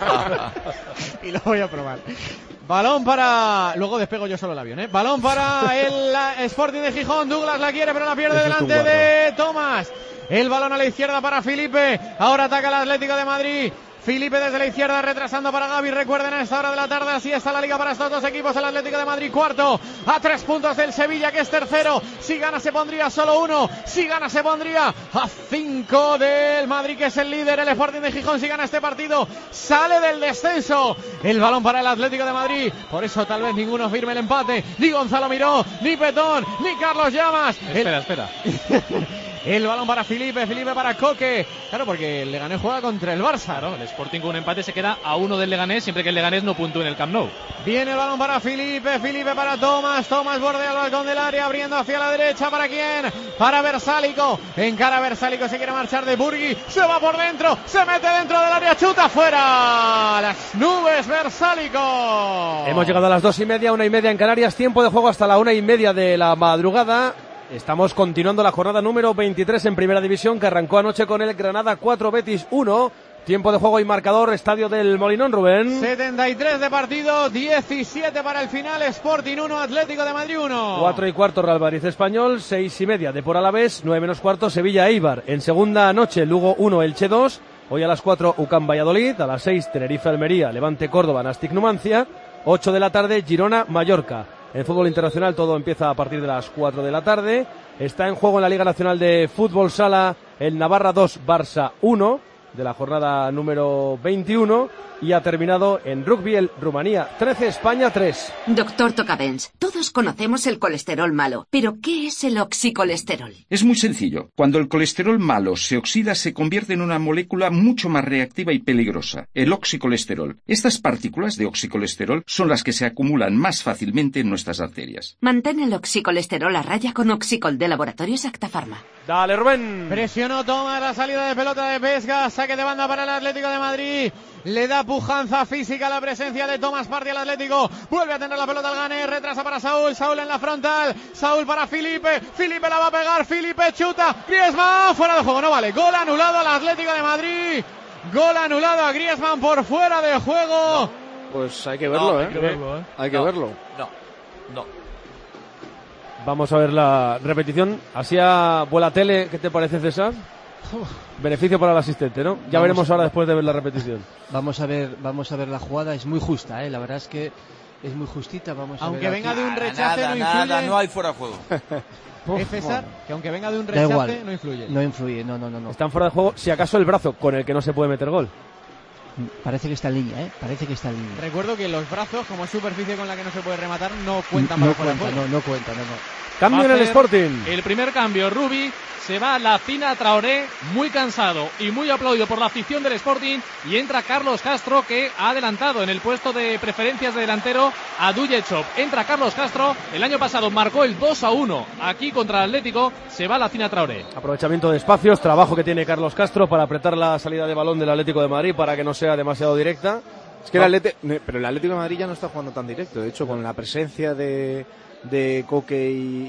Y lo voy a probar. Balón para... Luego despego yo solo el avión, ¿eh? Balón para el Sporting de Gijón. Douglas la quiere, pero la pierde delante de Tomás. El balón a la izquierda para Felipe. Ahora ataca el Atlético de Madrid. Felipe desde la izquierda retrasando para Gavi. Recuerden a esta hora de la tarde, así está la liga para estos dos equipos. El Atlético de Madrid cuarto, a 3 puntos del Sevilla, que es tercero. Si gana se pondría solo 1. Si gana se pondría a 5 del Madrid, que es el líder. El Sporting de Gijón, si gana este partido, sale del descenso. El balón para el Atlético de Madrid. Por eso tal vez ninguno firme el empate. Ni Gonzalo Miró, ni Petón, ni Carlos Llamas. Espera. El balón para Felipe para Coque. Claro, porque el Leganés juega contra el Barça. Claro, el Sporting con un empate se queda a 1 del Leganés, siempre que el Leganés no puntúe en el Camp Nou. Viene el balón para Felipe para Tomás bordea el balcón del área, abriendo hacia la derecha, ¿para quién? Para Versálico, encara Versálico, se quiere marchar de Burgui, se va por dentro, se mete dentro del área, chuta fuera, las nubes Versálico. Hemos llegado a las 2:30, 1:30 en Canarias, tiempo de juego hasta la 1:30 de la madrugada. Estamos continuando la jornada número 23 en Primera División, que arrancó anoche con el Granada 4, Betis 1. Tiempo de juego y marcador, Estadio del Molinón, Rubén. 73 de partido, 17 para el final, Sporting 1, Atlético de Madrid 1. 4:15 Real Madrid Español, 6:30 Depor Alavés, 9:15 Sevilla Eibar. En segunda noche, Lugo 1, Elche 2. Hoy a las 4, UCAM Valladolid. A las 6, Tenerife Almería, Levante Córdoba, Nastic Numancia. 8 de la tarde, Girona Mallorca. En fútbol internacional todo empieza a partir de las 4 de la tarde. Está en juego en la Liga Nacional de Fútbol Sala el Navarra 2, Barça 1 de la jornada número 21. Y ha terminado en rugby el Rumanía 13, España 3. Doctor Tocabens, todos conocemos el colesterol malo, pero ¿qué es el oxicolesterol? Es muy sencillo. Cuando el colesterol malo se oxida, se convierte en una molécula mucho más reactiva y peligrosa, el oxicolesterol. Estas partículas de oxicolesterol son las que se acumulan más fácilmente en nuestras arterias. Mantén el oxicolesterol a raya con Oxicol de Laboratorios Acta Pharma. Dale, Rubén. Presionó Tomás la salida de pelota de Vesga, saque de banda para el Atlético de Madrid. Le da pujanza física la presencia de Tomás Partey al Atlético. Vuelve a tener la pelota al Gané. Retrasa para Saúl. Saúl en la frontal. Saúl para Felipe. Felipe la va a pegar. Felipe chuta. Griezmann fuera de juego. No vale. Gol anulado al Atlético de Madrid. Gol anulado a Griezmann por fuera de juego. Pues hay que verlo, Hay que verlo, ¿eh? Hay que verlo. No. Vamos a ver la repetición. Así a vuela tele, ¿qué te parece, César? Beneficio para el asistente, ¿no? Ya veremos ahora después de ver la repetición. Vamos a ver la jugada, es muy justa, la verdad es que es muy justita. Aunque venga de un rechace no influye. Nada, no hay fuera de juego. ¿Es César? Que aunque venga de un rechace no influye. No influye, no. Están fuera de juego, si acaso el brazo con el que no se puede meter gol. Parece que está en línea, Parece que está en línea. Recuerdo que los brazos, como superficie con la que no se puede rematar, no cuentan para fuera de juego. No cuenta. Cambio en el Sporting. El primer cambio, Rubi se va Lacina Traoré, muy cansado y muy aplaudido por la afición del Sporting, y entra Carlos Castro, que ha adelantado en el puesto de preferencias de delantero a Duyechov. Entra Carlos Castro, el año pasado marcó el 2-1 aquí contra el Atlético. Se va Lacina Traoré. Aprovechamiento de espacios, trabajo que tiene Carlos Castro para apretar la salida de balón del Atlético de Madrid para que no sea demasiado directa. Es que pero el Atlético de Madrid ya no está jugando tan directo. De hecho, con la presencia de Coque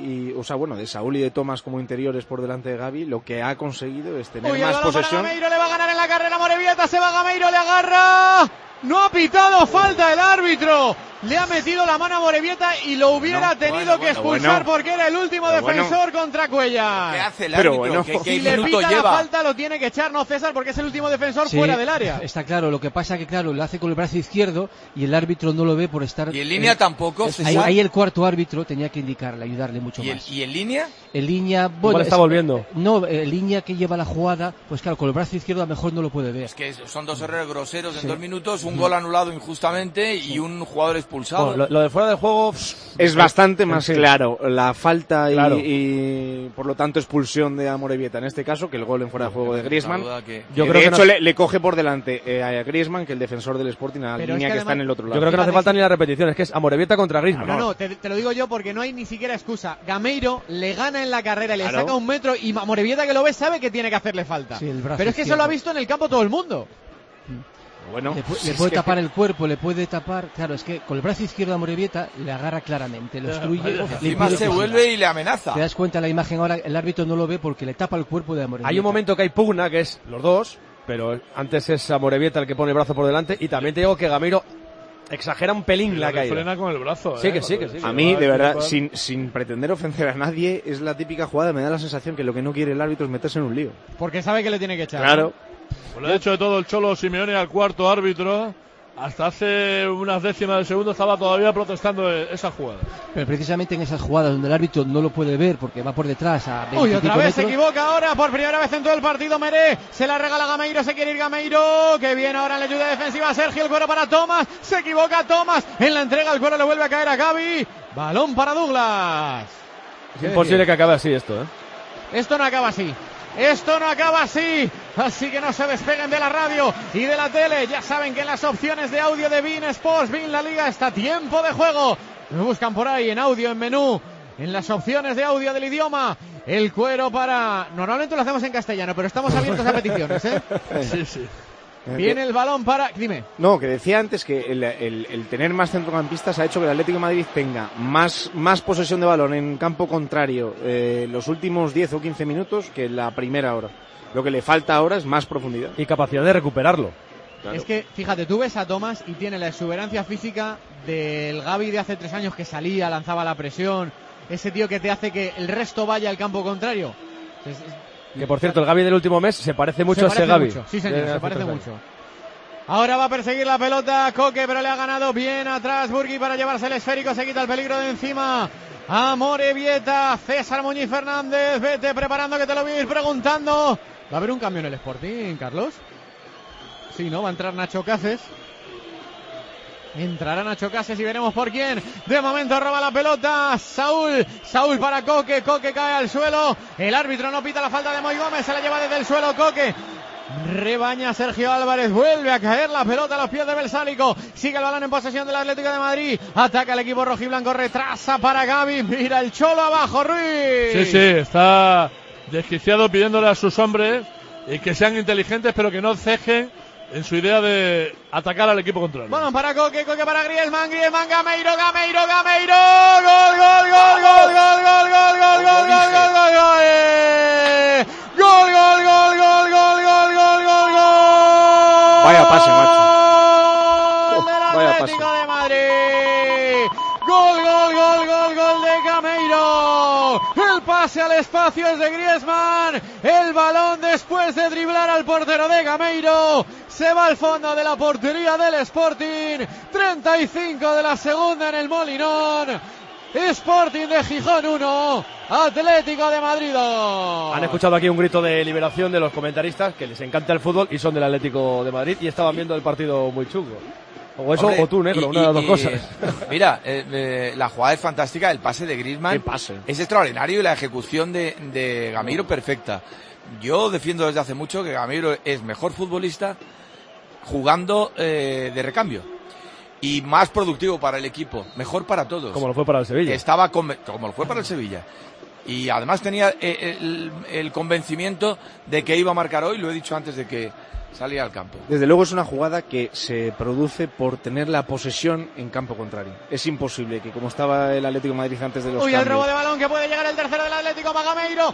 de Saúl y de Tomás como interiores por delante de Gavi, lo que ha conseguido es tener más posesión. Gameiro le va a ganar en la carrera Morevieta, se va Gameiro, le agarra. No ha pitado falta el árbitro. Le ha metido la mano a Morevieta y lo hubiera tenido que expulsar porque era el último defensor contra Cuellar. ¿Qué hace el árbitro? Si le pita la falta lo tiene que echar, no César, porque es el último defensor fuera del área. Está claro, lo que pasa que lo hace con el brazo izquierdo y el árbitro no lo ve por estar... ¿Y en línea tampoco? Ahí el cuarto árbitro tenía que indicarle, ayudarle mucho más. ¿Y en línea? En línea, bueno... está volviendo. No, en línea que lleva la jugada, pues claro, con el brazo izquierdo a lo mejor no lo puede ver. Es que son dos errores groseros en 2 minutos, un gol anulado injustamente y un jugador expulsado. Bueno, lo de fuera de juego es bastante más claro la falta y por lo tanto expulsión de Amorebieta en este caso que el gol en fuera de juego de Griezmann. Yo creo de que hecho le coge por delante a Griezmann, que el defensor del Sporting, a la línea que está en el otro lado. Yo creo que no hace falta ni la repetición, es que es Amorebieta contra Griezmann. No, te lo digo yo porque no hay ni siquiera excusa. Gameiro le gana en la carrera, le saca 1 metro y Amorebieta, que lo ve, sabe que tiene que hacerle falta. Pero es que eso lo ha visto en el campo todo el mundo. Bueno, le puede tapar el cuerpo, le puede tapar. Claro, es que con el brazo izquierdo a Morevieta le agarra claramente, lo obstruye. Encima se vuelve y le amenaza. Te das cuenta en la imagen ahora, el árbitro no lo ve porque le tapa el cuerpo de Morevieta. Hay un momento que hay pugna, que es los dos, pero antes es Amorebieta el que pone el brazo por delante, y también te digo que Gameiro exagera un pelín la caída. Frena con el brazo. Sí, que sí. A mí, de verdad, sin pretender ofender a nadie, es la típica jugada. Me da la sensación que lo que no quiere el árbitro es meterse en un lío. Porque sabe que le tiene que echar. Claro. Pues lo ha hecho de todo el Cholo Simeone al cuarto árbitro. Hasta hace unas décimas de segundo estaba todavía protestando esa jugada. Pero precisamente en esas jugadas donde el árbitro no lo puede ver porque va por detrás a 20 otra vez metros. Se equivoca ahora por primera vez en todo el partido Meré. Se la regala Gameiro, se quiere ir Gameiro. Que viene ahora en la ayuda defensiva Sergio, el cuero para Tomás. Se equivoca Tomás en la entrega, el cuero le vuelve a caer a Gavi. Balón para Douglas. Es imposible que acabe así esto, Esto no acaba así. Esto no acaba así, así que no se despeguen de la radio y de la tele. Ya saben que en las opciones de audio de beIN Sports, beIN La Liga, está tiempo de juego. Lo buscan por ahí en audio, en menú, en las opciones de audio del idioma. El cuero para... Normalmente lo hacemos en castellano, pero estamos abiertos a peticiones, ¿eh? Sí. Viene el balón para... Dime. No, que decía antes que el tener más centrocampistas ha hecho que el Atlético de Madrid tenga más posesión de balón en campo contrario los últimos 10 o 15 minutos que la primera hora. Lo que le falta ahora es más profundidad. Y capacidad de recuperarlo. Claro. Es que, fíjate, tú ves a Thomas y tiene la exuberancia física del Gavi de hace 3 años que salía, lanzaba la presión. Ese tío que te hace que el resto vaya al campo contrario. Que por cierto, el Gavi del último mes se parece mucho a ese Gavi. Sí, señor, se parece mucho. Ahora va a perseguir la pelota Coque, pero le ha ganado bien atrás Burgui para llevarse el esférico. Se quita el peligro de encima a Morevieta. César Muñiz Fernández, vete preparando que te lo voy a ir preguntando. ¿Va a haber un cambio en el Sporting, Carlos? Sí, ¿no? Va a entrar Nacho Cases. Entrará Nacho Cases y veremos por quién. De momento roba la pelota Saúl para Coque. Coque cae al suelo. El árbitro no pita la falta de Moy Gómez. Se la lleva desde el suelo Coque. Rebaña Sergio Álvarez. Vuelve a caer la pelota a los pies de Belsálico. Sigue el balón en posesión del Atlético de Madrid. Ataca el equipo rojiblanco. Retrasa para Gavi. Mira el Cholo abajo, Ruiz. Sí, está desquiciado pidiéndole a sus hombres que sean inteligentes pero que no cejen en su idea de atacar al equipo contrario. Balón para Coque para Griezmann, Gameiro. Gol. Vaya pase, macho. Del Atlético de Madrid. Gol de Gameiro. El pase al espacio es de Griezmann. El balón después de driblar al portero de Gameiro se va al fondo de la portería del Sporting. 35 de la segunda en el Molinón. Sporting de Gijón 1, Atlético de Madrid 2. Han escuchado aquí un grito de liberación de los comentaristas que les encanta el fútbol y son del Atlético de Madrid y estaban viendo el partido muy chungo. O eso, hombre, o tú, negro, una de las dos cosas. Mira, la jugada es fantástica, el pase de Griezmann. ¿Qué pase? Es extraordinario y la ejecución de Gameiro perfecta. Yo defiendo desde hace mucho que Gameiro es mejor futbolista jugando de recambio. Y más productivo para el equipo, mejor para todos. Como lo fue para el Sevilla. Como lo fue para el Sevilla. Y además tenía el convencimiento de que iba a marcar hoy, lo he dicho antes de que salía al campo. Desde luego es una jugada que se produce por tener la posesión en campo contrario. Es imposible que como estaba el Atlético de Madrid antes de los cambios. El robo de balón que puede llegar el tercero del Atlético, va Gameiro,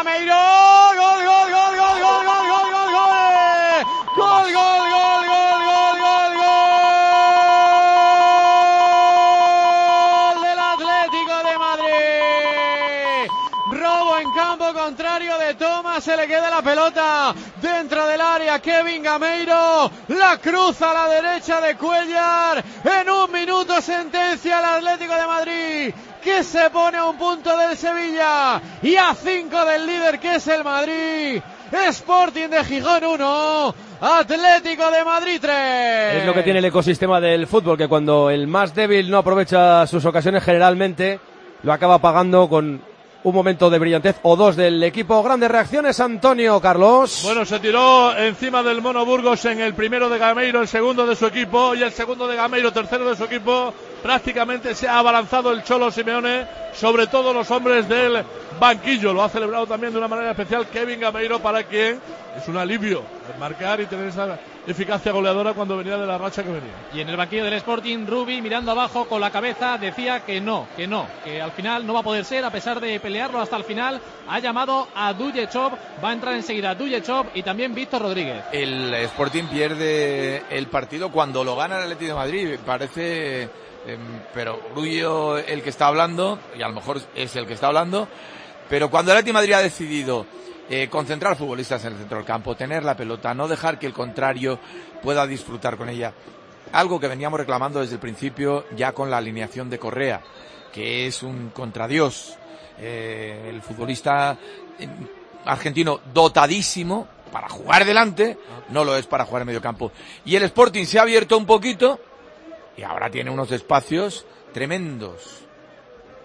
contrario de Thomas, se le queda la pelota dentro del área. Kevin Gameiro la cruza a la derecha de Cuéllar. En 1 minuto sentencia al Atlético de Madrid, que se pone a 1 punto del Sevilla y a 5 del líder, que es el Madrid. Sporting de Gijón 1, Atlético de Madrid 3. Es lo que tiene el ecosistema del fútbol, que cuando el más débil no aprovecha sus ocasiones, generalmente lo acaba pagando con un momento de brillantez o dos del equipo. Grandes reacciones, Antonio, Carlos. Bueno, se tiró encima del Mono Burgos en el primero de Gameiro, el segundo de su equipo, y el segundo de Gameiro, tercero de su equipo. Prácticamente se ha abalanzado el Cholo Simeone sobre todos los hombres del banquillo. Lo ha celebrado también de una manera especial Kevin Gameiro, para quien es un alivio marcar y tener esa eficacia goleadora cuando venía de la racha que venía. Y en el banquillo del Sporting, Rubi, mirando abajo con la cabeza, decía que al final no va a poder ser, a pesar de pelearlo hasta el final. Ha llamado a Dujechov, va a entrar enseguida Dujechov y también Víctor Rodríguez. El Sporting pierde el partido cuando lo gana el Atlético de Madrid, parece, pero Rubio el que está hablando, y a lo mejor es el que está hablando, pero cuando el Atlético de Madrid ha decidido concentrar futbolistas en el centro del campo, tener la pelota, no dejar que el contrario pueda disfrutar con ella. Algo que veníamos reclamando desde el principio, ya con la alineación de Correa, que es un contradios. El futbolista argentino dotadísimo para jugar delante, no lo es para jugar en medio campo. Y el Sporting se ha abierto un poquito y ahora tiene unos espacios tremendos.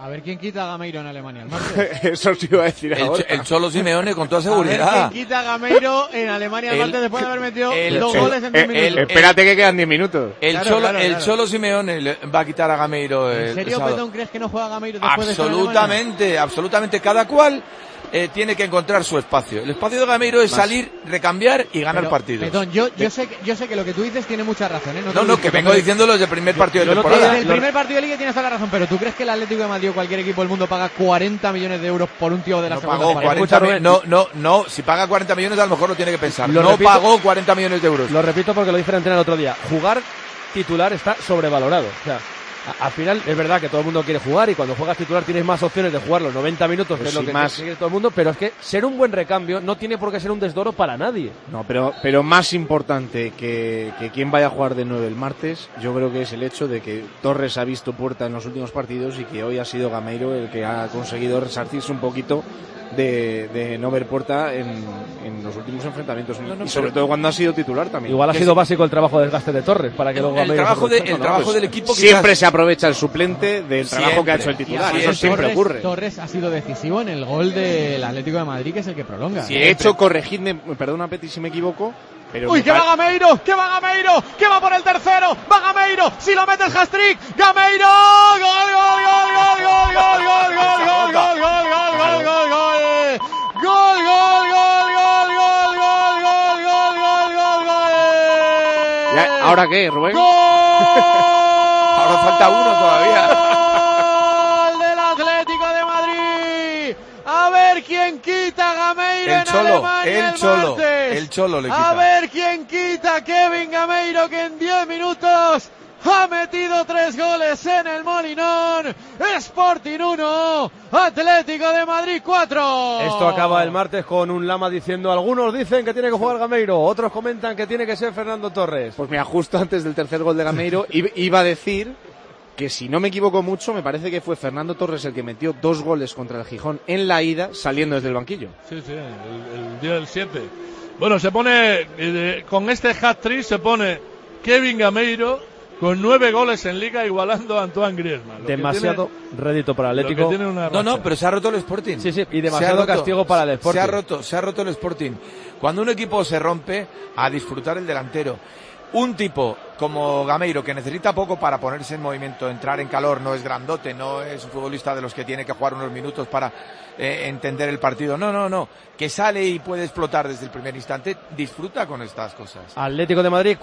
A ver quién quita a Gameiro en Alemania el martes. Eso os iba a decir ahora. El Cholo Simeone con toda seguridad. A ver quién quita a Gameiro en Alemania el martes después de haber metido 2 goles en 10 minutos. Espérate que quedan 10 minutos. El Cholo Simeone va a quitar a Gameiro. ¿En serio, Petón, crees que no juega Gameiro después de Absolutamente, absolutamente. Cada cual tiene que encontrar su espacio. El espacio de Gameiro es salir, recambiar y ganar partidos. Petón, yo sé que lo que tú dices tiene mucha razón, ¿eh? No, que vengo diciéndolo desde el primer partido de temporada. Desde el primer partido de Liga tienes toda la razón, pero ¿tú crees que el Atlético de Madrid o cualquier equipo del mundo paga 40 millones de euros por un tío de la segunda parte? No, si paga 40 millones a lo mejor lo tiene que pensar. Pagó 40 millones de euros. Lo repito porque lo dije en antena el otro día. Jugar titular está sobrevalorado. O sea, al final es verdad que todo el mundo quiere jugar y cuando juegas titular tienes más opciones de jugar los 90 minutos, que es lo que quiere todo el mundo, pero es que ser un buen recambio no tiene por qué ser un desdoro para nadie. No, pero más importante que quien vaya a jugar de 9 el martes, yo creo que es el hecho de que Torres ha visto puerta en los últimos partidos y que hoy ha sido Gameiro el que ha conseguido resarcirse un poquito de no ver puerta en los últimos enfrentamientos y sobre todo cuando ha sido titular también. Igual ha sido básico el trabajo de desgaste de Torres para que luego el trabajo del equipo siempre se aprovecha el suplente del trabajo que ha hecho el titular. Eso siempre ocurre. Torres ha sido decisivo en el gol del Atlético de Madrid, que es el que prolonga. De hecho, corregidme, perdona Peti si me equivoco, pero ¡uy, que va Gameiro! ¡Que va Gameiro! ¡Que va por el tercero! ¡Va Gameiro! ¡Si lo mete el hat-trick! ¡Gameiro! ¡Gol, gol, gol, gol, gol, gol, gol, gol, gol, gol, gol, gol, gol, gol, gol! ¡Gol, gol, gol, gol, gol, gol, gol, gol, gol, gol, gol! ¿Ahora qué, Rubén? ¡Gol! Ahora falta uno todavía. ¡Gol del Atlético de Madrid! A ver quién quita a Gameiro en Alemania el Cholo le quita. A ver quién quita a Kevin Gameiro, que en 10 minutos ha metido 3 goles en el Molinón. Sporting 1, Atlético de Madrid 4. Esto acaba el martes con un Lama diciendo: algunos dicen que tiene que jugar Gameiro, otros comentan que tiene que ser Fernando Torres. Pues mira, justo antes del tercer gol de Gameiro iba a decir que, si no me equivoco mucho, me parece que fue Fernando Torres el que metió 2 goles contra el Gijón en la ida saliendo desde el banquillo. Sí, el día del 7. Bueno, se pone con este hat-trick se pone Kevin Gameiro con 9 goles en Liga, igualando a Antoine Griezmann. Demasiado rédito para el Atlético. Pero se ha roto el Sporting. Sí, y demasiado castigo para el Sporting. Se ha roto el Sporting. Cuando un equipo se rompe, a disfrutar el delantero. Un tipo como Gameiro, que necesita poco para ponerse en movimiento, entrar en calor, no es grandote, no es un futbolista de los que tiene que jugar unos minutos para entender el partido. No. Que sale y puede explotar desde el primer instante, disfruta con estas cosas. Atlético de Madrid,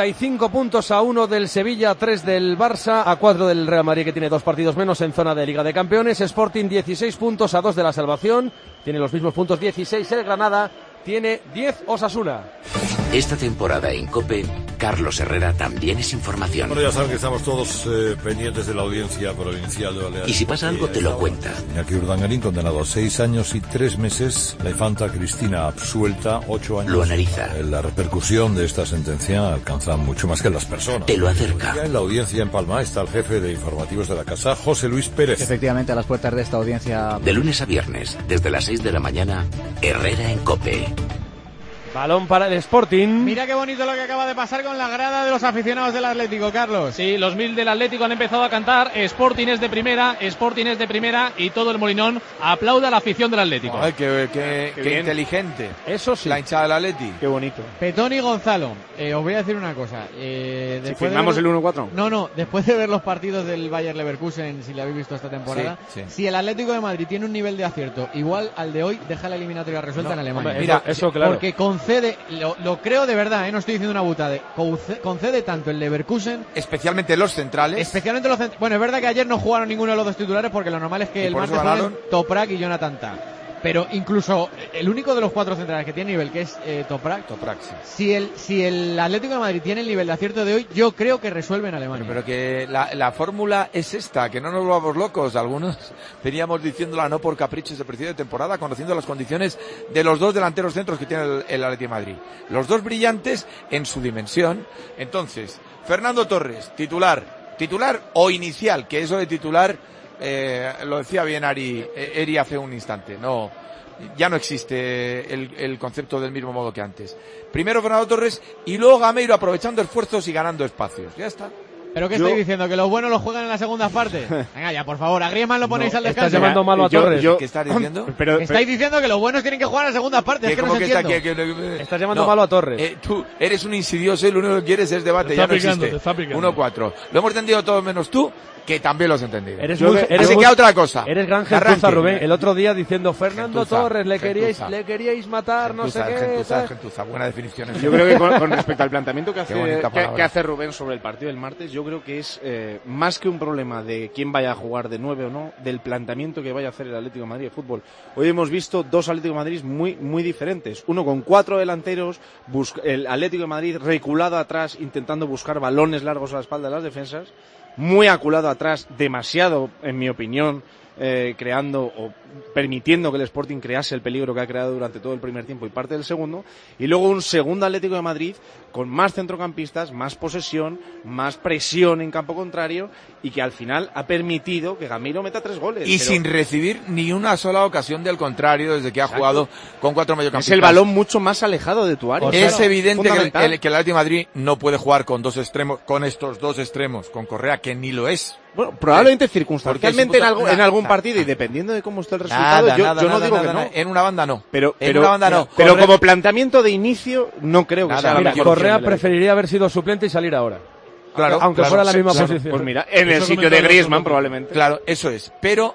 45 puntos a 1 del Sevilla, 3 del Barça, a 4 del Real Madrid, que tiene 2 partidos menos en zona de Liga de Campeones. Sporting, 16 puntos a 2 de la salvación, tiene los mismos puntos, 16 el Granada, tiene 10 Osasuna. Esta temporada en COPE, Carlos Herrera también es información. Bueno, ya saben que estamos todos pendientes de la audiencia provincial de Baleares. Y si pasa algo, te lo cuenta. Iñaki Urdangarín, condenado a 6 años y 3 meses. La infanta Cristina absuelta, 8 años. Lo analiza. La repercusión de esta sentencia alcanza mucho más que las personas. Te lo acerca. Ya en la audiencia en Palma está el jefe de informativos de la casa, José Luis Pérez. Efectivamente, a las puertas de esta audiencia. De lunes a viernes, desde las 6 de la mañana, Herrera en COPE. Balón para el Sporting. Mira qué bonito lo que acaba de pasar con la grada de los aficionados del Atlético, Carlos. Sí, los 1000 del Atlético han empezado a cantar Sporting es de primera y todo el Molinón aplaude a la afición del Atlético. Ay, qué inteligente. Eso sí. La hinchada del Atleti. Qué bonito. Petón y Gonzalo, os voy a decir una cosa. Si firmamos el 1-4. No, después de ver los partidos del Bayer Leverkusen, si lo habéis visto esta temporada, sí. Si el Atlético de Madrid tiene un nivel de acierto igual al de hoy, deja la eliminatoria resuelta en Alemania. Mira, eso claro. Porque concede, lo creo de verdad, no estoy diciendo una butada, concede tanto el Leverkusen, especialmente los centrales. Bueno, es verdad que ayer no jugaron ninguno de los 2 titulares porque lo normal es que el martes jueguen Toprak y Jonathan Tah. Pero incluso el único de los 4 centrales que tiene nivel, que es Toprak, sí. Si el Atlético de Madrid tiene el nivel de acierto de hoy, yo creo que resuelve en Alemania. Pero que la fórmula es esta, que no nos volvamos locos. Algunos veníamos diciéndola no por caprichos de principio de temporada, conociendo las condiciones de los 2 delanteros centros que tiene el Atlético de Madrid. Los 2 brillantes en su dimensión. Entonces, Fernando Torres, titular o inicial, que eso de titular... lo decía bien Eri hace un instante, ya no existe el concepto del mismo modo que antes. Primero Fernando Torres y luego Gameiro aprovechando esfuerzos y ganando espacios. Ya está. ¿Pero qué estáis diciendo? ¿Que los buenos los juegan en la segunda parte? Venga ya, por favor, a Griezmann lo ponéis al descanso. Estás llamando malo a Torres. ¿Qué estás diciendo? Estáis diciendo que los buenos tienen que jugar en la segunda parte, es que no se entiendo. Estás llamando malo a Torres. Tú eres un insidioso y lo único que quieres es debate, ya no existe. 1-4. Lo hemos entendido todos menos tú, que también lo has entendido. Así que otra cosa. Eres gran gentuza, Rubén. El otro día diciendo Fernando Torres, le queríais matar, no sé qué. Gentuza, buena definición. Yo creo que con respecto al planteamiento que hace Rubén sobre el partido del martes, yo creo que es más que un problema de quién vaya a jugar de 9 o no, del planteamiento que vaya a hacer el Atlético de Madrid de fútbol. Hoy hemos visto dos Atlético de Madrid muy diferentes. Uno con 4 delanteros, el Atlético de Madrid reculado atrás, intentando buscar balones largos a la espalda de las defensas, muy aculado atrás, demasiado, en mi opinión, creando o permitiendo que el Sporting crease el peligro que ha creado durante todo el primer tiempo y parte del segundo, y luego un segundo Atlético de Madrid con más centrocampistas, más posesión, más presión en campo contrario, y que al final ha permitido que Gameiro meta 3 goles. Y sin recibir ni una sola ocasión del contrario desde que ha jugado con 4 mediocampistas. Es el balón mucho más alejado de tu área. Es evidente que el Atlético de Madrid no puede jugar con estos dos extremos, con Correa, que ni lo es. Bueno, probablemente circunstancialmente en algún partido, y dependiendo de cómo esté el resultado, yo no digo que no. En una banda no. Pero como planteamiento de inicio, no creo que sea la mejor. Correa preferiría haber sido suplente y salir ahora. Claro, aunque fuera la misma posición. Pues mira, en el sitio de Griezmann probablemente. Claro, eso es. Pero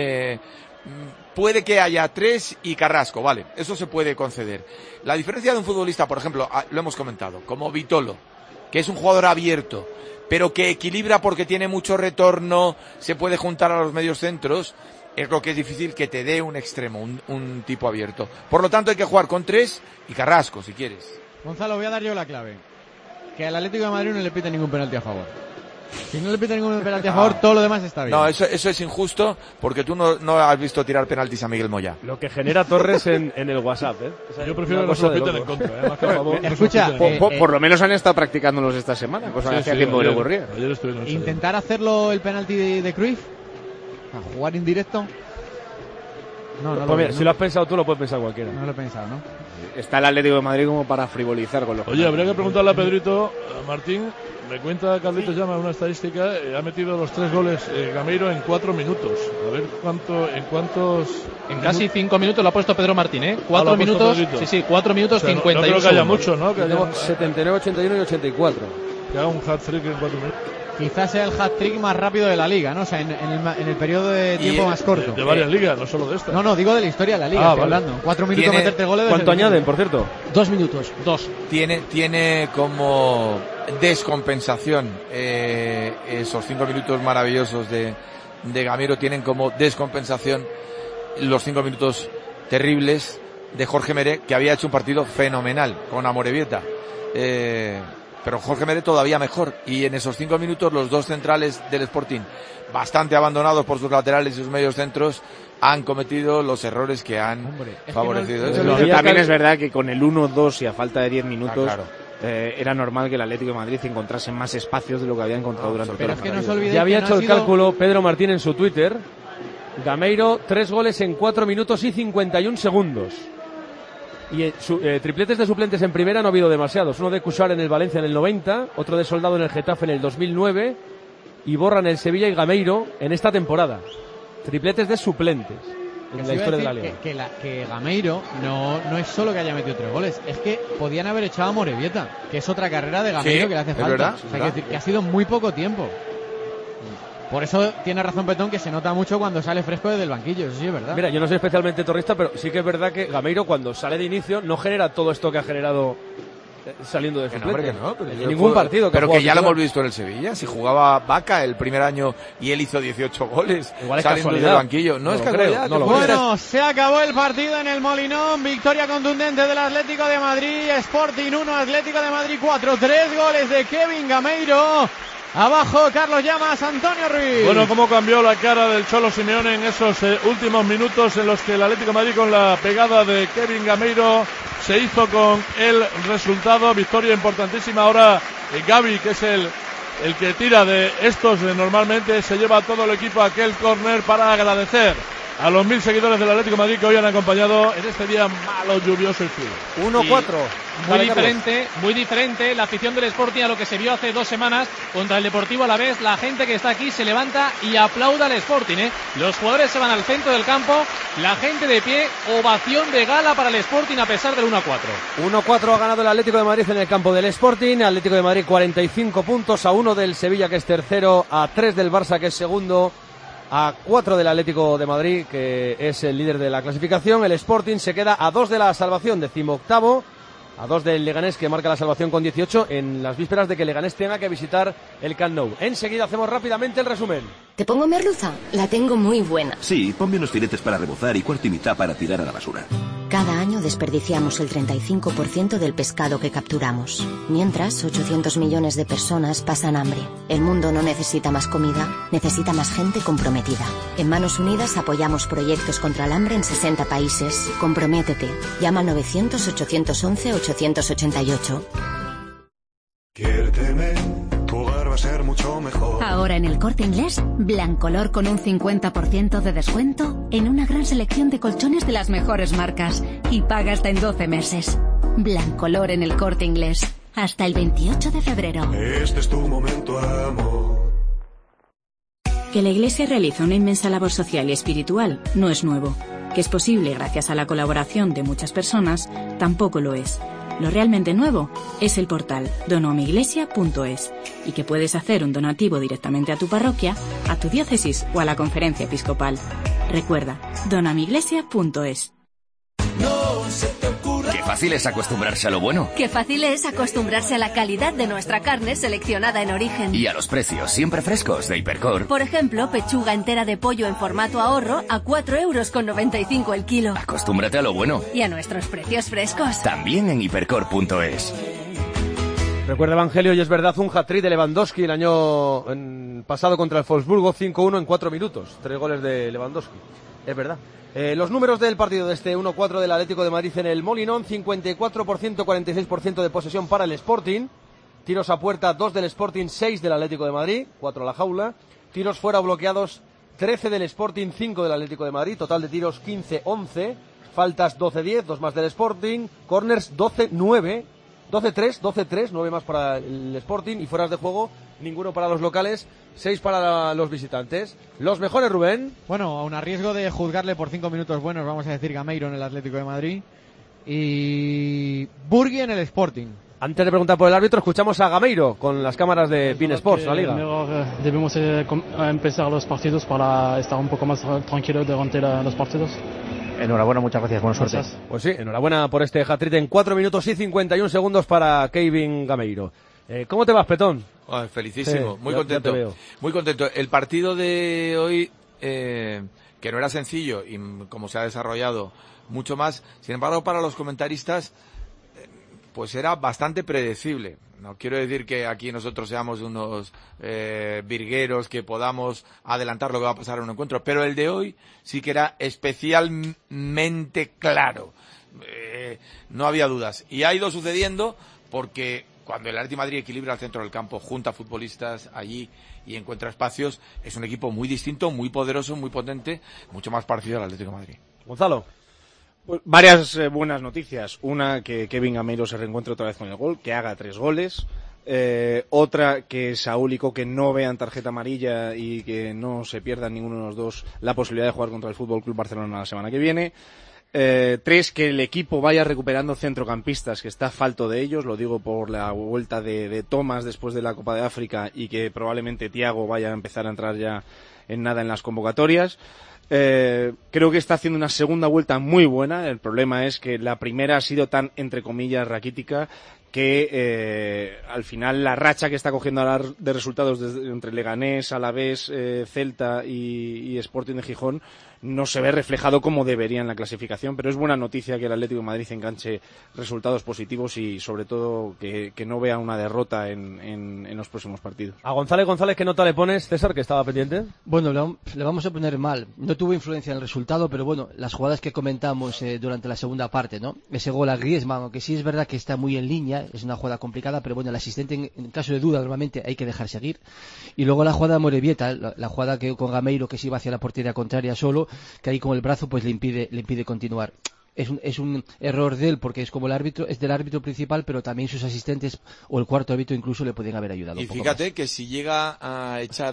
puede que haya 3 y Carrasco, vale, eso se puede conceder. La diferencia de un futbolista, por ejemplo, lo hemos comentado, como Vitolo, que es un jugador abierto, pero que equilibra porque tiene mucho retorno, se puede juntar a los medios centros, es lo que es difícil que te dé un extremo, un tipo abierto. Por lo tanto hay que jugar con 3 y Carrasco, si quieres. Gonzalo, voy a dar yo la clave. Que al Atlético de Madrid no le pite ningún penalti a favor. Si no le pita ningún penalti a favor, todo lo demás está bien. No, eso es injusto, porque tú no has visto tirar penaltis a Miguel Moya. Lo que genera Torres en el WhatsApp, Yo prefiero que no se lo piten en contra, más que a favor. Escucha, por lo menos han estado practicándolos esta semana, cosa que hacía tiempo que le ocurría. Intentar hacerlo el penalti de Cruyff, a jugar indirecto. No, pues mira, si lo has pensado tú, lo puedes pensar cualquiera. No lo he pensado, ¿no? Está el Atlético de Madrid como para frivolizar con los... Oye, habría que preguntarle a Pedrito, a Martín, me cuenta Carlitos Llama una estadística, ha metido los 3 goles Gameiro en 4 minutos. A ver en casi 5 minutos lo ha puesto Pedro Martín, ¿eh? 4 minutos, sí, 4 minutos 51 no creo que haya mucho, ¿no? Que haya 79, 81 y 84. Que haga un hat-trick en 4 minutos. Quizás sea el hat-trick más rápido de la liga, ¿no? O sea, en el periodo de tiempo más corto. De varias ligas, no solo de esta. No, digo de la historia de la liga, estoy hablando. 4 minutos meterte goles. ¿Cuánto añaden, por cierto? 2 minutos. 2. Tiene como descompensación esos 5 minutos maravillosos de Gameiro, tienen como descompensación los 5 minutos terribles de Jorge Meré, que había hecho un partido fenomenal con Amorebieta. Pero Jorge Meré todavía mejor, y en esos 5 minutos los 2 centrales del Sporting, bastante abandonados por sus laterales y sus medios centros, han cometido los errores que han favorecido. También es verdad que con el 1-2 y a falta de 10 minutos era normal que el Atlético de Madrid encontrase más espacios de lo que había encontrado durante todo el partido. Ya había hecho el cálculo Pedro Martín en su Twitter. Gameiro, 3 goles en 4 minutos y 51 segundos. Y tripletes de suplentes en primera no ha habido demasiados. Uno de Cuixart en el Valencia en el 90, otro de Soldado en el Getafe en el 2009, y Borra en el Sevilla y Gameiro en esta temporada. Tripletes de suplentes en la historia de la Liga. Que Gameiro no es solo que haya metido 3 goles, es que podían haber echado a Morevieta, que es otra carrera de Gameiro que le hace falta. Verdad, o sea, que ha sido muy poco tiempo. Por eso tiene razón Petón, que se nota mucho cuando sale fresco desde el banquillo, eso sí es verdad. Mira, yo no soy especialmente torrista, pero sí que es verdad que Gameiro cuando sale de inicio no genera todo esto que ha generado saliendo de suplente. En ningún partido. Pero que ya lo hemos visto en el Sevilla, si jugaba Vaca el primer año y él hizo 18 goles saliendo del banquillo. No es casualidad. Bueno, se acabó el partido en el Molinón, victoria contundente del Atlético de Madrid, Sporting 1, Atlético de Madrid 4, 3 goles de Kevin Gameiro. Abajo Carlos Llamas, Antonio Ruiz. Bueno, cómo cambió la cara del Cholo Simeone en esos últimos minutos en los que el Atlético de Madrid, con la pegada de Kevin Gameiro, se hizo con el resultado. Victoria importantísima. Ahora Gavi, que es el que tira de estos, normalmente se lleva a todo el equipo a aquel córner para agradecer a los 1000 seguidores del Atlético de Madrid que hoy han acompañado en este día malo, lluvioso y frío. 1-4. Muy diferente la afición del Sporting a lo que se vio hace 2 semanas contra el Deportivo Alavés. La gente que está aquí se levanta y aplauda al Sporting, ¿eh? Los jugadores se van al centro del campo, la gente de pie, ovación de gala para el Sporting a pesar del 1-4. 1-4 ha ganado el Atlético de Madrid en el campo del Sporting. Atlético de Madrid 45 puntos, a 1 del Sevilla que es tercero, a 3 del Barça que es segundo, a 4 del Atlético de Madrid que es el líder de la clasificación. El Sporting se queda a 2 de la salvación, 18º, a 2 del Leganés que marca la salvación con 18 en las vísperas de que Leganés tenga que visitar el Camp Nou. Enseguida hacemos rápidamente el resumen. ¿Te pongo merluza? La tengo muy buena. Sí, ponme unos filetes para rebozar y cuarto y mitad para tirar a la basura. Cada año desperdiciamos el 35% del pescado que capturamos. Mientras, 800 millones de personas pasan hambre. El mundo no necesita más comida, necesita más gente comprometida. En Manos Unidas apoyamos proyectos contra el hambre en 60 países. Comprométete. Llama al 900-811-888. Quiérteme, tu hogar va a ser mucho mejor. Ahora en el Corte Inglés, Blancolor con un 50% de descuento en una gran selección de colchones de las mejores marcas y paga hasta en 12 meses. Blancolor en el Corte Inglés, hasta el 28 de febrero. Este es tu momento, amor. Que la Iglesia realiza una inmensa labor social y espiritual no es nuevo. Que es posible gracias a la colaboración de muchas personas, tampoco lo es. Lo realmente nuevo es el portal donoamiglesia.es y que puedes hacer un donativo directamente a tu parroquia, a tu diócesis o a la conferencia episcopal. Recuerda, donoamiglesia.es. Qué fácil es acostumbrarse a lo bueno. Qué fácil es acostumbrarse a la calidad de nuestra carne seleccionada en origen. Y a los precios siempre frescos de Hipercor. Por ejemplo, pechuga entera de pollo en formato ahorro a 4,95 € el kilo. Acostúmbrate a lo bueno. Y a nuestros precios frescos. También en hipercor.es. Recuerda Evangelio, y es verdad, un hat-trick de Lewandowski el año pasado contra el Wolfsburgo, 5-1 en 4 minutos. 3 goles de Lewandowski. Es verdad. Los números del partido de este 1-4 del Atlético de Madrid en el Molinón: 54%, 46% de posesión para el Sporting. Tiros a puerta, 2 del Sporting, 6 del Atlético de Madrid, 4 a la jaula. Tiros fuera bloqueados, 13 del Sporting, 5 del Atlético de Madrid. Total de tiros 15-11. Faltas 12-10, 2 más del Sporting. Corners 12-9. 12-3, 9 más para el Sporting. Y fueras de juego, ninguno para los locales, 6 para los visitantes. Los mejores, Rubén. Bueno, aun a riesgo de juzgarle por 5 minutos buenos, vamos a decir Gameiro en el Atlético de Madrid y Burgui en el Sporting. Antes de preguntar por el árbitro, escuchamos a Gameiro con las cámaras de Bein Sports, la Liga. Debemos empezar los partidos para estar un poco más tranquilos durante los partidos. Enhorabuena, muchas gracias, buena suerte. Pues sí, enhorabuena por este hat-trick en 4 minutos y 51 segundos para Kevin Gameiro. ¿Cómo te vas, Petón? Felicísimo, Sí, muy ya contento. te veo. Muy contento. El partido de hoy, que no era sencillo y como se ha desarrollado mucho más, sin embargo, para los comentaristas, pues era bastante predecible. No quiero decir que aquí nosotros seamos unos virgueros que podamos adelantar lo que va a pasar en un encuentro, pero el de hoy sí que era especialmente claro. No había dudas. Y ha ido sucediendo porque cuando el Atlético de Madrid equilibra el centro del campo, junta futbolistas allí y encuentra espacios, es un equipo muy distinto, muy poderoso, muy potente, mucho más parecido al Atlético de Madrid. Gonzalo. Pues varias buenas noticias. Una, que Kevin Gameiro se reencuentre otra vez con el gol, que haga 3 goles. Otra, que Saúl y Coque no vean tarjeta amarilla y que no se pierdan ninguno de los dos la posibilidad de jugar contra el Fútbol Club Barcelona la semana que viene. 3, que el equipo vaya recuperando centrocampistas, que está falto de ellos, lo digo por la vuelta de Thomas después de la Copa de África, y que probablemente Thiago vaya a empezar a entrar ya en nada en las convocatorias. Creo que está haciendo una segunda vuelta muy buena. El problema es que la primera ha sido tan, entre comillas, raquítica, que al final la racha que está cogiendo ahora de resultados entre Leganés, Alavés, Celta y Sporting de Gijón no se ve reflejado como debería en la clasificación, pero es buena noticia que el Atlético de Madrid enganche resultados positivos y sobre todo que no vea una derrota en los próximos partidos. A González, ¿qué nota le pones, César, que estaba pendiente? Bueno, le vamos a poner mal. No tuvo influencia en el resultado, pero bueno, las jugadas que comentamos durante la segunda parte, ¿no? Ese gol a Griezmann, aunque sí es verdad que está muy en línea, es una jugada complicada, pero bueno, el asistente en caso de duda normalmente hay que dejar seguir. Y luego la jugada de Morevieta, la jugada que con Gameiro, que se iba hacia la portería contraria solo, que ahí con el brazo pues le impide continuar. Es un error de él porque es como el árbitro, es del árbitro principal, pero también sus asistentes o el cuarto árbitro incluso le pueden haber ayudado. Y un poco fíjate más. que si llega a echar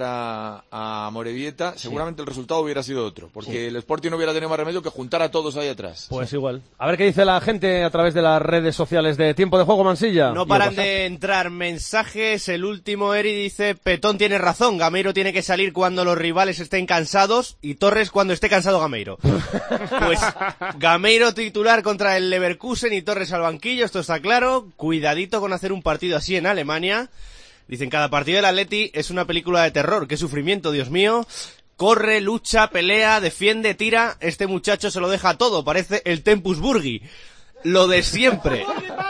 a Morevieta, seguramente el resultado hubiera sido otro, porque el Sporting no hubiera tenido más remedio que juntar a todos ahí atrás. Pues igual. A ver qué dice la gente a través de las redes sociales de Tiempo de Juego, Mansilla. No paran de entrar mensajes. El último, Eri, dice: Petón tiene razón, Gameiro tiene que salir cuando los rivales estén cansados y Torres cuando esté cansado Gameiro. Pues Gameiro titular contra el Leverkusen y Torres al banquillo, esto está claro. Cuidadito con hacer un partido así en Alemania. Dicen, cada partido del Atleti es una película de terror, qué sufrimiento, Dios mío. Corre, lucha, pelea, defiende, tira. Este muchacho se lo deja todo, parece el Tempus Burgi. Lo de siempre.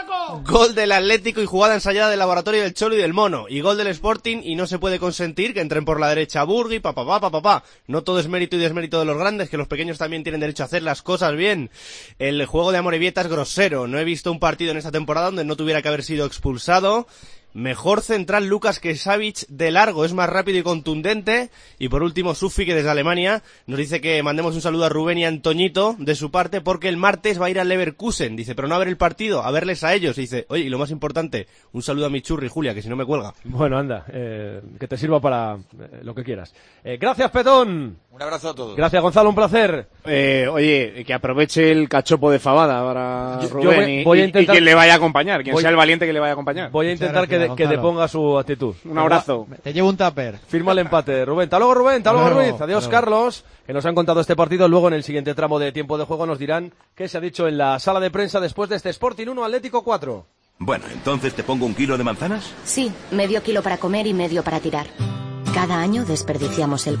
Gol del Atlético y jugada ensayada del Laboratorio del Cholo y del Mono. Y gol del Sporting y no se puede consentir que entren por la derecha Burgi, papá. No todo es mérito y desmérito de los grandes, que los pequeños también tienen derecho a hacer las cosas bien. El juego de Amorebieta es grosero. No he visto un partido en esta temporada donde no tuviera que haber sido expulsado. Mejor central Lucas que Savic de largo, es más rápido y contundente. Y por último Sufi, que desde Alemania nos dice que mandemos un saludo a Rubén y a Antoñito de su parte, porque el martes va a ir al Leverkusen. Dice, pero no a ver el partido, a verles a ellos. Y dice, oye, y lo más importante, un saludo a mi churri Julia, que si no me cuelga. Bueno, anda, que te sirva para lo que quieras. Gracias, Petón. Un abrazo a todos. Gracias, Gonzalo, un placer. Oye, que aproveche el cachopo de fabada para Rubén voy a intentar... y quien le vaya a acompañar, quien sea el valiente que le vaya a acompañar. Voy a intentar que deponga su actitud. Un abrazo. Te llevo un tupper. Firma el empate, Rubén. Hasta luego, Rubén. Hasta luego, Ruiz. Adiós, Carlos, que nos han contado este partido. Luego, en el siguiente tramo de Tiempo de Juego, nos dirán qué se ha dicho en la sala de prensa después de este Sporting 1, Atlético 4. Bueno, entonces te pongo 1 kilo de manzanas. Sí, medio kilo para comer y medio para tirar. Cada año desperdiciamos el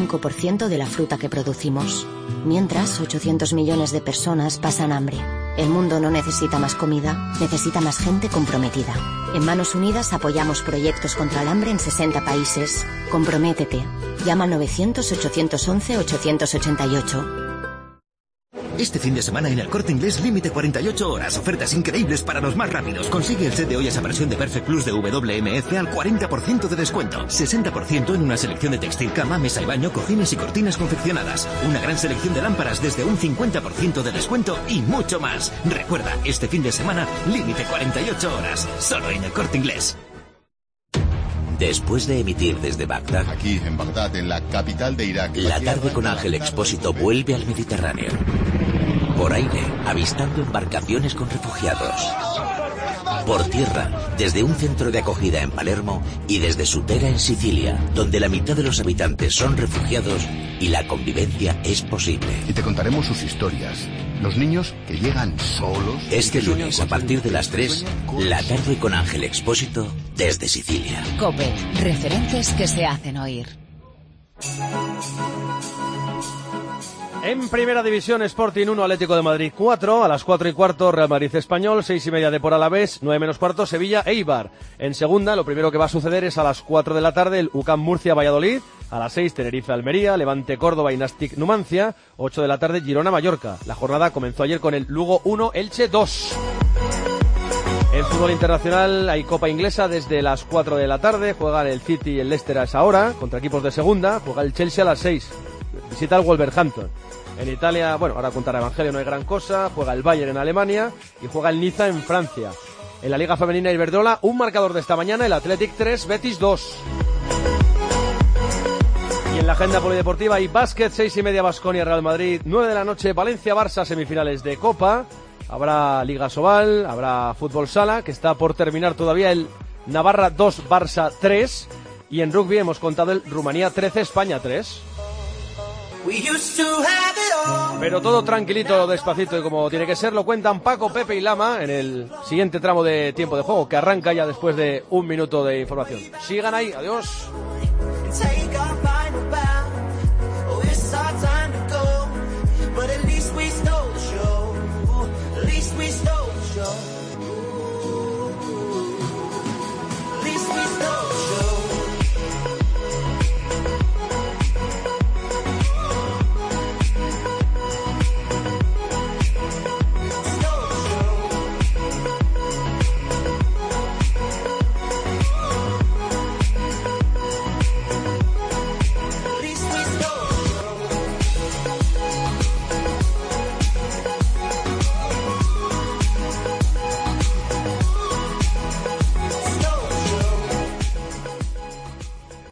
45% de la fruta que producimos. Mientras, 800 millones de personas pasan hambre. El mundo no necesita más comida, necesita más gente comprometida. En Manos Unidas apoyamos proyectos contra el hambre en 60 países. Comprométete. Llama al 900-811-888. Este fin de semana en El Corte Inglés, límite 48 horas. Ofertas increíbles para los más rápidos. Consigue el set de ollas a presión de Perfect Plus de WMF al 40% de descuento. 60% en una selección de textil, cama, mesa y baño, cojines y cortinas confeccionadas. Una gran selección de lámparas desde un 50% de descuento y mucho más. Recuerda, este fin de semana, límite 48 horas. Solo en El Corte Inglés. Después de emitir desde Bagdad, aquí en Bagdad, en la capital de Irak, La Tarde con Ángel Expósito vuelve al Mediterráneo. Por aire, avistando embarcaciones con refugiados. Por tierra, desde un centro de acogida en Palermo y desde Sutera en Sicilia, donde la mitad de los habitantes son refugiados y la convivencia es posible. Y te contaremos sus historias. Los niños que llegan solos. Este lunes, a partir de las 3, La Tarde con Ángel Expósito desde Sicilia. COPE, referentes que se hacen oír. En Primera División, Sporting 1, Atlético de Madrid 4, a las 4:15 Real Madrid Español, 6:30 Depor Alavés, 9:15 Sevilla Eibar. En Segunda, lo primero que va a suceder es a las 4 de la tarde el UCAM Murcia Valladolid, a las 6 Tenerife Almería, Levante Córdoba y Nastic Numancia, 8 de la tarde Girona Mallorca. La jornada comenzó ayer con el Lugo 1, Elche 2. En fútbol internacional hay Copa Inglesa desde las 4 de la tarde, juegan el City y el Leicester a esa hora, contra equipos de segunda, juega el Chelsea a las 6, visita al Wolverhampton. En Italia, bueno, ahora contra Evangelio no hay gran cosa, juega el Bayern en Alemania y juega el Niza en Francia. En la Liga Femenina Iberdrola, un marcador de esta mañana, el Athletic 3, Betis 2. Y en la agenda polideportiva hay básquet, 6:30 Baskonia Real Madrid, 9 de la noche Valencia Barça, semifinales de Copa. Habrá Liga Sobal, habrá fútbol sala, que está por terminar todavía el Navarra 2, Barça 3. Y en rugby hemos contado el Rumanía 13, España 3. Pero todo tranquilito, despacito y como tiene que ser, lo cuentan Paco, Pepe y Lama en el siguiente tramo de Tiempo de Juego, que arranca ya después de 1 minuto de información. Sigan ahí, adiós.